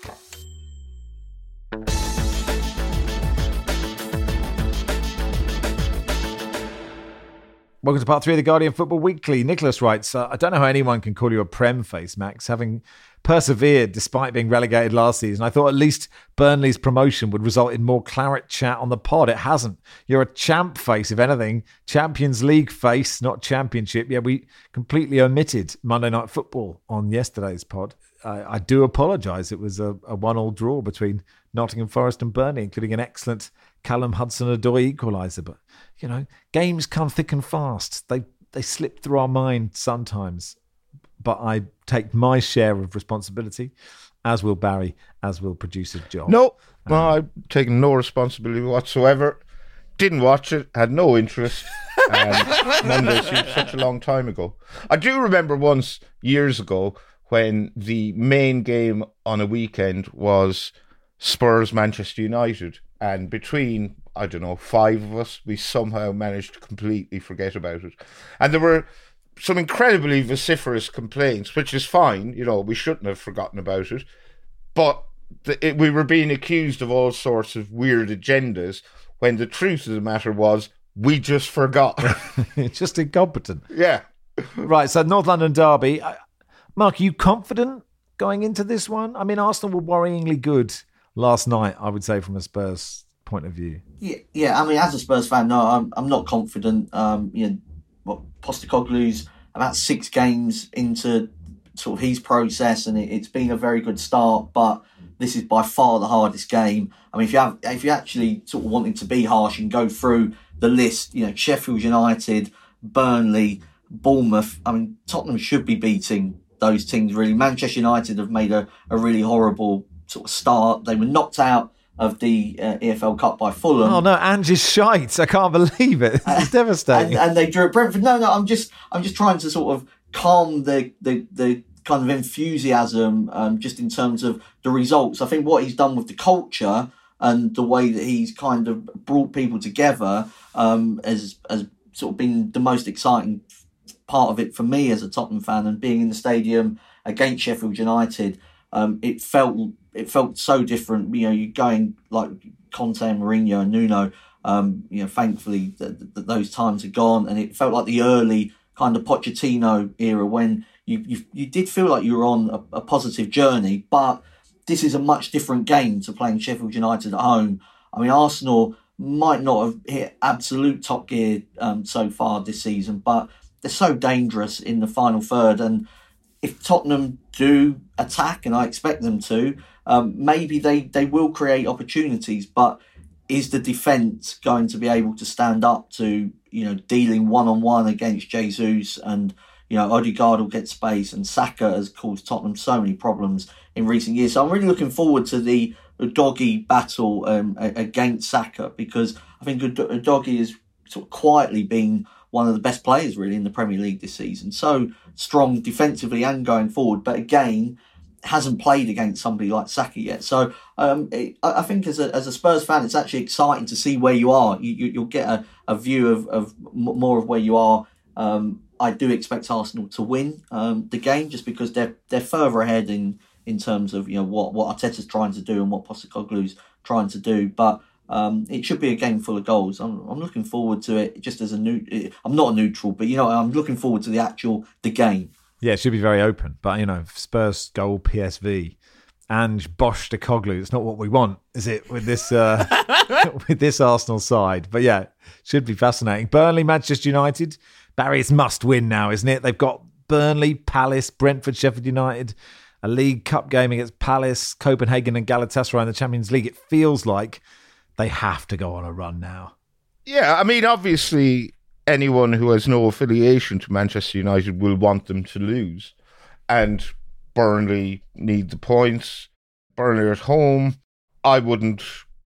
Welcome to part three of the Guardian Football Weekly. Nicholas writes, uh, I don't know how anyone can call you a Prem face, Max, having persevered despite being relegated last season. I thought at least Burnley's promotion would result in more claret chat on the pod. It hasn't. You're a champ face, if anything. Champions League face, not championship. Yeah, we completely omitted Monday Night Football on yesterday's pod. I, I do apologise. It was a, a one-all draw between Nottingham Forest and Burnley, including an excellent Callum Hudson-Odoi equaliser. But, you know, games come thick and fast. They they slip through our mind sometimes. But I take my share of responsibility, as will Barry, as will producer John. No, no, I've taken no responsibility whatsoever. Didn't watch it, had no interest. And Monday seemed such a long time ago. I do remember once, years ago, when the main game on a weekend was Spurs Manchester United. And between, I don't know, five of us, we somehow managed to completely forget about it. And there were some incredibly vociferous complaints, which is fine. You know, we shouldn't have forgotten about it. But the, it, we were being accused of all sorts of weird agendas when the truth of the matter was we just forgot. It's just incompetent. Yeah. Right, so North London derby. Mark, are you confident going into this one? I mean, Arsenal were worryingly good last night, I would say, from a Spurs point of view. Yeah, yeah. I mean, as a Spurs fan, no, I'm I'm not confident. Um, you know, what Postecoglou's about six games into sort of his process, and it, it's been a very good start. But this is by far the hardest game. I mean, if you have, if you actually sort of wanted to be harsh and go through the list, you know, Sheffield United, Burnley, Bournemouth. I mean, Tottenham should be beating those teams. Really, Manchester United have made a, a really horrible sort of start. They were knocked out of the uh, E F L Cup by Fulham. Oh no, Ange is shite. I can't believe it. This is devastating. And, and they drew at Brentford. No, no, I'm just, I'm just trying to sort of calm the the, the kind of enthusiasm, um, just in terms of the results. I think what he's done with the culture and the way that he's kind of brought people together, um, has has sort of been the most exciting part of it for me as a Tottenham fan. And being in the stadium against Sheffield United, um, it felt. It felt so different. You know, you're going like Conte and Mourinho and Nuno. Um, you know, thankfully th- th- those times are gone, and it felt like the early kind of Pochettino era when you you, you did feel like you were on a, a positive journey. But this is a much different game to playing Sheffield United at home. I mean, Arsenal might not have hit absolute top gear um, so far this season, but they're so dangerous in the final third. And if Tottenham do attack, and I expect them to, Um, maybe they, they will create opportunities, but is the defence going to be able to stand up to, you know, dealing one-on-one against Jesus and, you know, Odegaard will get space, and Saka has caused Tottenham so many problems in recent years. So I'm really looking forward to the Udogie battle um, against Saka, because I think Udogie has sort of quietly been one of the best players really in the Premier League this season. So strong defensively and going forward, but again, hasn't played against somebody like Saka yet. So um, it, I think as a as a Spurs fan, it's actually exciting to see where you are. You, you, you'll get a, a view of, of more of where you are. Um, I do expect Arsenal to win um, the game, just because they're they're further ahead in, in terms of, you know, what, what Arteta's trying to do and what Postecoglou's trying to do. But um, it should be a game full of goals. I'm I'm looking forward to it. Just as a new, I'm not a neutral, but you know, I'm looking forward to the actual the game. Yeah, it should be very open. But, you know, Spurs goal, P S V, and Postecoglu, it's not what we want, is it, with this uh, with this Arsenal side? But yeah, should be fascinating. Burnley, Manchester United. Barry, it's must win now, isn't it? They've got Burnley, Palace, Brentford, Sheffield United, a League Cup game against Palace, Copenhagen and Galatasaray in the Champions League. It feels like they have to go on a run now. Yeah, I mean, obviously, anyone who has no affiliation to Manchester United will want them to lose. And Burnley need the points. Burnley are at home. I wouldn't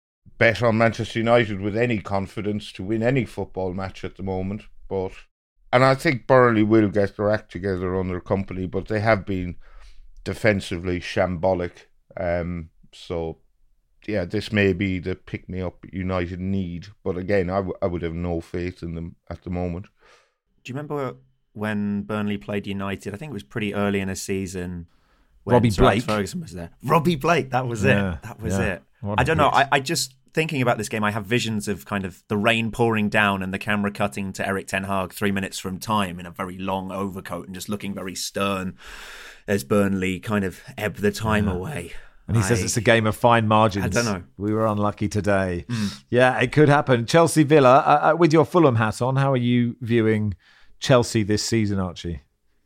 bet on Manchester United with any confidence to win any football match at the moment. But and I think Burnley will get their act together under company, but they have been defensively shambolic. Um, so, yeah, this may be the pick-me-up United need. But again, I, w- I would have no faith in them at the moment. Do you remember when Burnley played United? I think it was pretty early in the season. When Robbie Sir Alex Blake. Ferguson was there. Robbie Blake, that was Yeah, it. That was yeah. it. What a I don't know. hit. I, I just, thinking about this game, I have visions of kind of the rain pouring down and the camera cutting to Erik ten Hag three minutes from time in a very long overcoat and just looking very stern as Burnley kind of ebb the time Yeah. away. And he I, says it's a game of fine margins. I don't know. We were unlucky today. Mm. Yeah, it could happen. Chelsea Villa, uh, uh, with your Fulham hat on, how are you viewing Chelsea this season, Archie?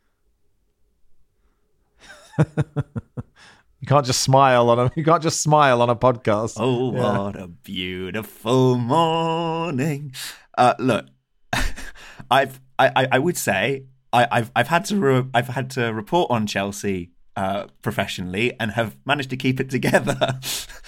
You can't just smile on a you can't just smile on a podcast. Oh, Yeah. what a beautiful morning! Uh, look, I've I, I would say I, I've I've had to re- I've had to report on Chelsea uh, professionally and have managed to keep it together.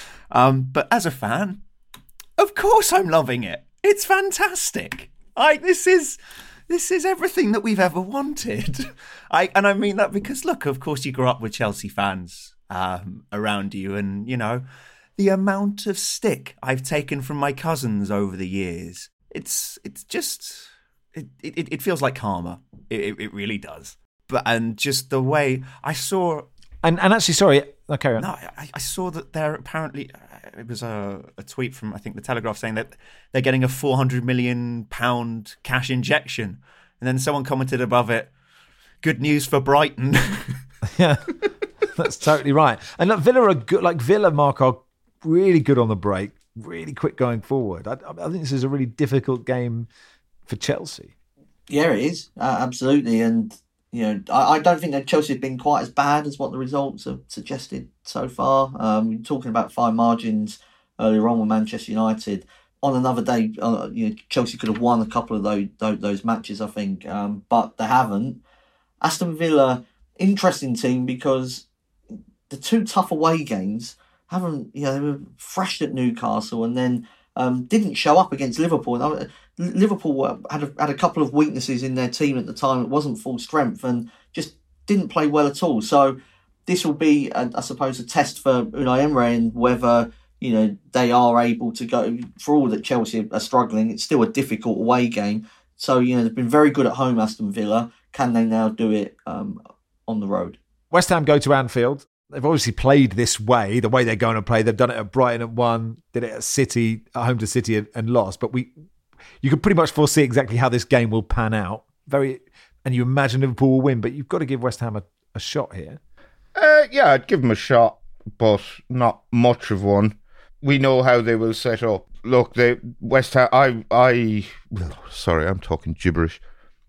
um, but as a fan, of course, I'm loving it. It's fantastic. I this is. This is everything that we've ever wanted. I and I mean that because, look, of course you grew up with Chelsea fans um, around you, and, you know, the amount of stick I've taken from my cousins over the years, it's it's just, it it, it feels like karma. It, it, it really does. But and just the way I saw... And and actually, sorry, okay. No, I, I saw that they're apparently, it was a, a tweet from, I think, The Telegraph saying that they're getting a four hundred million pounds cash injection. And then someone commented above it, good news for Brighton. Yeah, that's totally right. And look, Villa are good. Like Villa, Mark, are really good on the break, really quick going forward. I, I think this is a really difficult game for Chelsea. Yeah, it is. Uh, absolutely. And, you know, I, I don't think that Chelsea have been quite as bad as what the results have suggested so far. Um, we're talking about fine margins earlier on with Manchester United. On another day, uh, you know, Chelsea could have won a couple of those those, those matches, I think, um, but they haven't. Aston Villa, interesting team because the two tough away games haven't, you know, they were thrashed at Newcastle and then um, didn't show up against Liverpool. And Liverpool had a, had a couple of weaknesses in their team at the time. It wasn't full strength and just didn't play well at all. So this will be, a, I suppose, a test for Unai Emery and whether, you know, they are able to go, for all that Chelsea are struggling, it's still a difficult away game. So, you know, they've been very good at home, Aston Villa. Can they now do it um, on the road? West Ham go to Anfield. They've obviously played this way, the way they're going to play. They've done it at Brighton at one, did it at City, at home to City and, and lost. But we, you could pretty much foresee exactly how this game will pan out. Very, and you imagine Liverpool will win, but you've got to give West Ham a, a shot here. Uh, yeah, I'd give them a shot, but not much of one. We know how they will set up. Look, they West Ham. I, I. Sorry, I'm talking gibberish.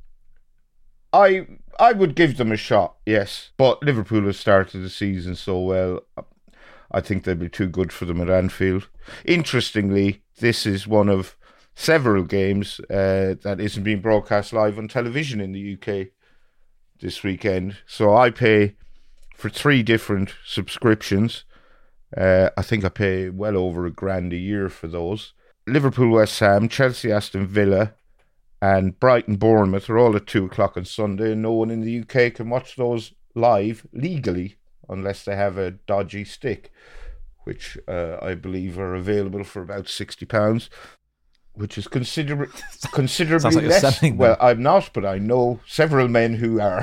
I, I would give them a shot, yes. But Liverpool have started the season so well. I think they'll be too good for them at Anfield. Interestingly, this is one of several games uh, that isn't being broadcast live on television in the U K. this weekend. So I pay for three different subscriptions. Uh, I think I pay well over a grand a year for those. Liverpool, West Ham, Chelsea, Aston Villa, and Brighton, Bournemouth are all at two o'clock on Sunday, and no one in the U K can watch those live legally unless they have a dodgy stick, which uh, I believe are available for about sixty pounds, which is consider- considerably like less. Well, I'm not, but I know several men who are.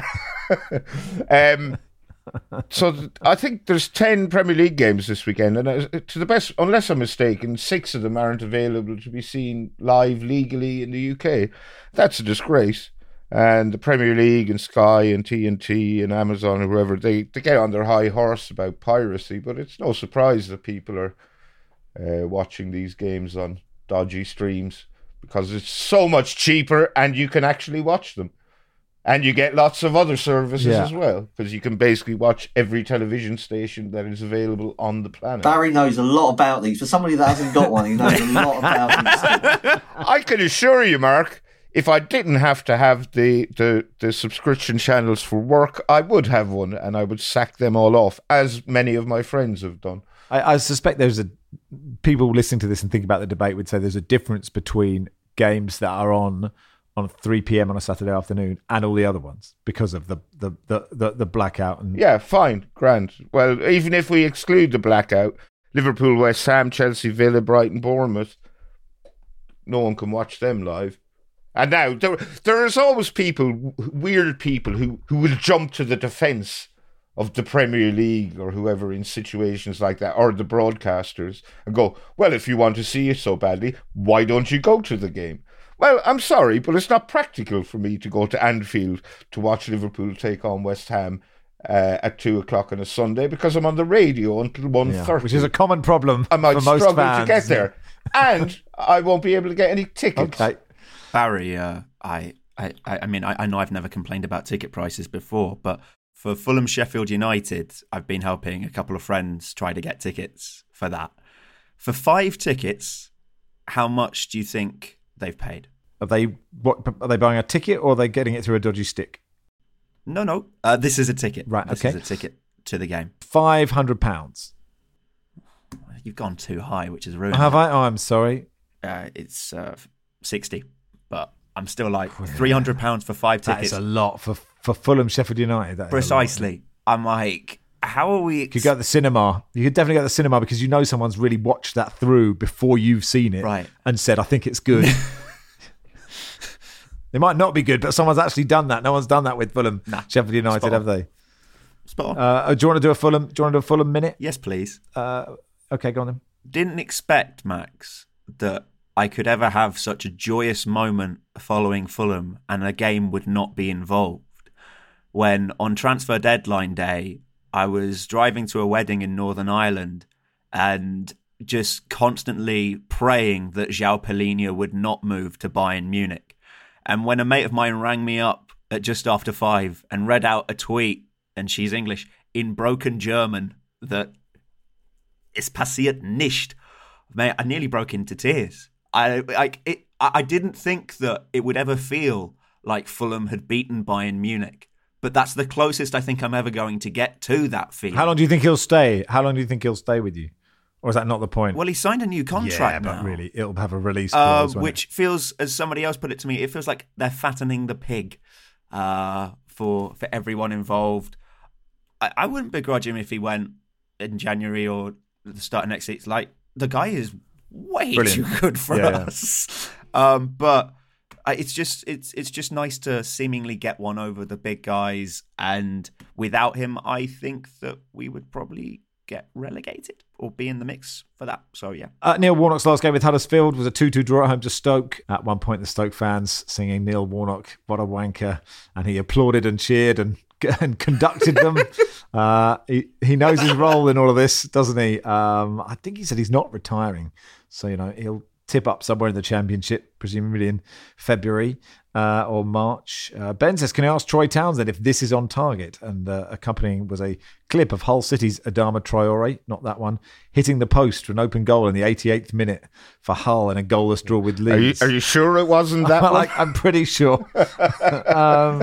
um, so th- I think there's ten Premier League games this weekend, and uh, to the best, unless I'm mistaken, six of them aren't available to be seen live legally in the U K. That's a disgrace. And the Premier League and Sky and T N T and Amazon or whoever, they, they get on their high horse about piracy, but it's no surprise that people are uh, watching these games on dodgy streams because it's so much cheaper and you can actually watch them. And you get lots of other services Yeah. as well, because you can basically watch every television station that is available on the planet. Barry knows a lot about these. For somebody that hasn't got one, he knows a lot about these. I can assure you, Mark, if I didn't have to have the, the, the subscription channels for work, I would have one, and I would sack them all off, as many of my friends have done. I, I suspect there's a people listening to this and think about the debate would say there's a difference between games that are on on three p.m. on a Saturday afternoon and all the other ones because of the the, the, the, the blackout. And Yeah, fine, grand. Well, even if we exclude the blackout, Liverpool, West Ham, Chelsea, Villa, Brighton, Bournemouth, no one can watch them live. And now, there, there is always people, weird people, who, who will jump to the defence of the Premier League or whoever in situations like that, or the broadcasters, and go, well, if you want to see it so badly, why don't you go to the game? Well, I'm sorry, but it's not practical for me to go to Anfield to watch Liverpool take on West Ham uh, at two o'clock on a Sunday because I'm on the radio until one thirty. yeah, which is a common problem I might for most struggle fans. to get there. And I won't be able to get any tickets. Okay. Barry, uh, I, I, I mean, I, I know I've never complained about ticket prices before, but for Fulham Sheffield United, I've been helping a couple of friends try to get tickets for that. For five tickets, how much do you think they've paid? Are they what? Are they buying a ticket or are they getting it through a dodgy stick? No, no. Uh, this is a ticket. Right, This okay. is a ticket to the game. Five hundred pounds. You've gone too high, which is ruining Have it. I? Oh, I'm sorry. Uh, it's uh, sixty, but I'm still like three hundred pounds for five That tickets. is a lot for for Fulham Sheffield United. That is a lot. Precisely. I'm like, how are we? You could go to the cinema. You could definitely go to the cinema because you know someone's really watched that through before you've seen it, Right. and said, "I think it's good." It might not be good, but someone's actually done that. No one's done that with Fulham Nah. Sheffield United, Spot on. have they? Spot on. Uh, do you want to do a Fulham? Do you want to do a Fulham minute? Yes, please. Uh, okay, go on then. Didn't expect, Max, that I could ever have such a joyous moment following Fulham and a game would not be involved. When on transfer deadline day, I was driving to a wedding in Northern Ireland and just constantly praying that João Palhinha would not move to Bayern Munich. And when a mate of mine rang me up at just after five and read out a tweet, and she's English, in broken German, that es passiert nicht, mate, I nearly broke into tears. I like it. I didn't think that it would ever feel like Fulham had beaten Bayern Munich, but that's the closest I think I'm ever going to get to that feeling. How long do you think he'll stay? How long do you think he'll stay with you? Or is that not the point? Well, he signed a new contract yeah, but now. really, it'll have a release Uh, clause, won't which feels, as somebody else put it to me, it feels like they're fattening the pig uh, for for everyone involved. I, I wouldn't begrudge him if he went in January or the start of next season. Like, the guy is way Brilliant. too good for Yeah, yeah. us. Um, but I- it's just it's it's just nice to seemingly get one over the big guys. And without him, I think that we would probably get relegated or be in the mix for that. So, yeah. Uh, Neil Warnock's last game with Huddersfield was a two two draw at home to Stoke. At one point, the Stoke fans singing Neil Warnock, what a wanker, and he applauded and cheered and and conducted them. uh, he, he knows his role in all of this, doesn't he? Um, I think he said he's not retiring. So, you know, he'll tip up somewhere in the Championship, presumably in February uh, or March. Uh, Ben says, can I ask Troy Townsend if this is on target? And uh, accompanying was a clip of Hull City's Adama Traore, not that one, hitting the post for an open goal in the eighty-eighth minute for Hull in a goalless draw with Leeds. Are you, are you sure it wasn't that one? Like, I'm pretty sure. um,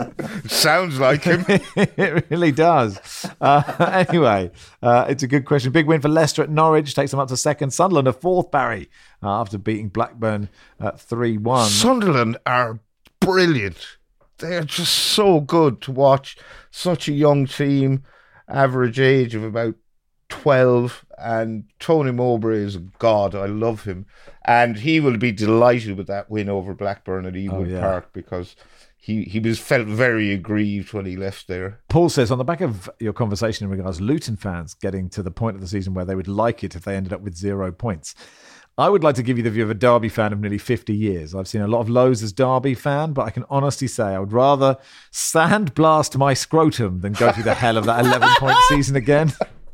Sounds like him. It really does. Uh, anyway, uh, it's a good question. Big win for Leicester at Norwich, takes them up to second. Sunderland a fourth, Barry, uh, after beating Blackburn at three one. Sunderland are brilliant. They're just so good to watch. Such a young team, average age of about twelve, and Tony Mowbray is a god. I love him. And he will be delighted with that win over Blackburn at Ewood Oh, yeah. Park, because he, he was felt very aggrieved when he left there. Paul says, on the back of your conversation in regards to Luton fans getting to the point of the season where they would like it if they ended up with zero points, I would like to give you the view of a Derby fan of nearly fifty years. I've seen a lot of lows as Derby fan, but I can honestly say I would rather sandblast my scrotum than go through the hell of that eleven-point season again.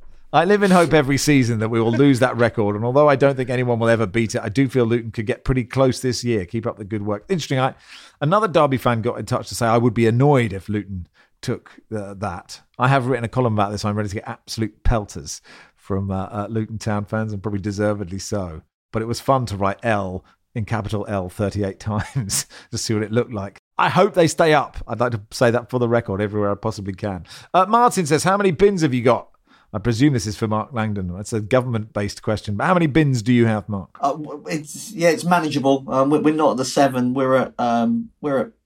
I live in hope every season that we will lose that record, and although I don't think anyone will ever beat it, I do feel Luton could get pretty close this year. Keep up the good work. Interesting, I, another Derby fan got in touch to say I would be annoyed if Luton took uh, that. I have written a column about this. I'm ready to get absolute pelters from uh, uh, Luton Town fans, and probably deservedly so. But it was fun to write L in capital L thirty-eight times to see what it looked like. I hope they stay up. I'd like to say that for the record everywhere I possibly can. Uh, Martin says, how many bins have you got? I presume this is for Mark Langdon. It's a government-based question. But how many bins do you have, Mark? Uh, it's yeah, it's manageable. Um, we're not at the seven. We're at um, we're at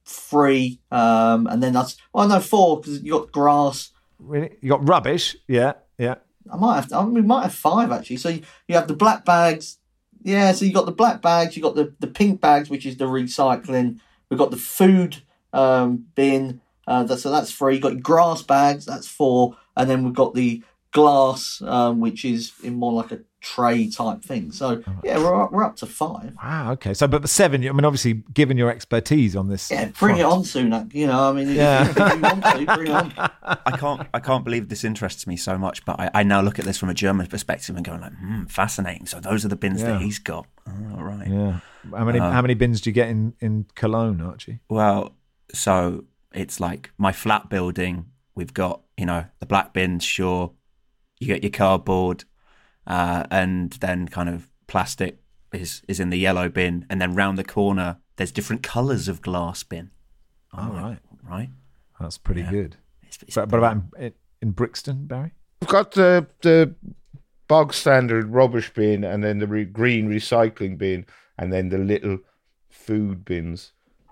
three, um, and then that's oh no four because you got grass. Really? You got rubbish? Yeah, yeah. I might have. I mean, we might have five actually. So you, you have the black bags. Yeah, so you got the black bags. You got the, the pink bags, which is the recycling. We've got the food um, bin. Uh, that, so that's three. You got your grass bags. That's four. And then we've got the glass, um, which is in more like a tray type thing. So yeah, we're up, we're up to five. Wow. Okay. So, but the seven. I mean, obviously, given your expertise on this, yeah, bring front. it on, Sunak. You know, I mean, Yeah. if, if you want to, bring it on. I can't I can't believe this interests me so much, but I, I now look at this from a German perspective and go like, hmm, fascinating. So those are the bins Yeah. that he's got. Oh, right. Yeah. How many Uh, how many bins do you get in, in Cologne, Archie? Well, so it's like my flat building. We've got, you know, the black bins, sure. You get your cardboard, uh, and then kind of plastic is, is in the yellow bin. And then round the corner, there's different colours of glass bin. Oh, right. Right. That's pretty Yeah. good. It's, it's But, but about in, in Brixton, Barry? We've got the the bog standard rubbish bin, and then the re- green recycling bin, and then the little food bins,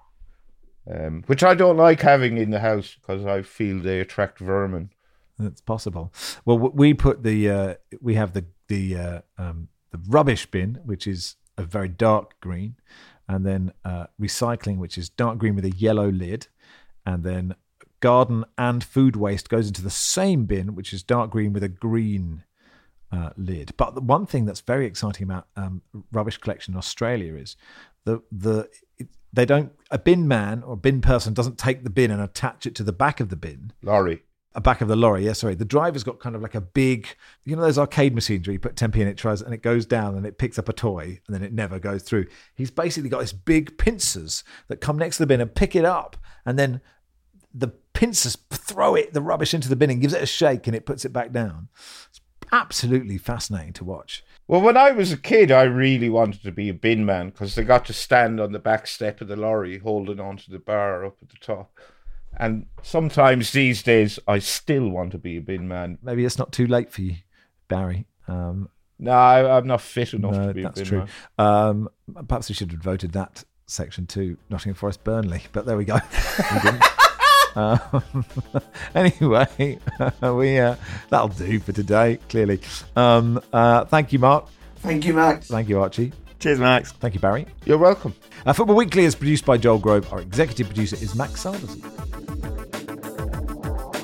um, which I don't like having in the house because I feel they attract vermin. That's possible. Well, w- we put the uh, we have the the uh, um, the rubbish bin, which is a very dark green, and then uh, recycling, which is dark green with a yellow lid, and then garden and food waste goes into the same bin, which is dark green with a green uh, lid. But the one thing that's very exciting about um, rubbish collection in Australia is the the it, they don't a bin man or bin person doesn't take the bin and attach it to the back of the bin. Lorry. A back of the lorry, yeah, sorry. The driver's got kind of like a big, you know, those arcade machines where you put ten p in, it tries and it goes down and it picks up a toy and then it never goes through. He's basically got this big pincers that come next to the bin and pick it up, and then the pincers throw it, the rubbish into the bin and gives it a shake and it puts it back down. It's absolutely fascinating to watch. Well, when I was a kid, I really wanted to be a bin man because they got to stand on the back step of the lorry holding onto the bar up at the top. And sometimes these days, I still want to be a bin man. Maybe it's not too late for you, Barry. Um, No, I, I'm not fit enough no, to be a that's bin true. man. Um, perhaps we should have voted that section to Nottingham Forest Burnley, but there we go. We didn't. Um, anyway, we uh, that'll do for today, clearly. Um, uh, thank you, Mark. Thank you, Max. Thank you, Archie. Cheers, Max. Thank you, Barry. You're welcome. Uh, Football Weekly is produced by Joel Grove. Our executive producer is Max Salversy.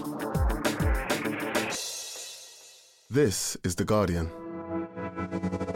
This is The Guardian.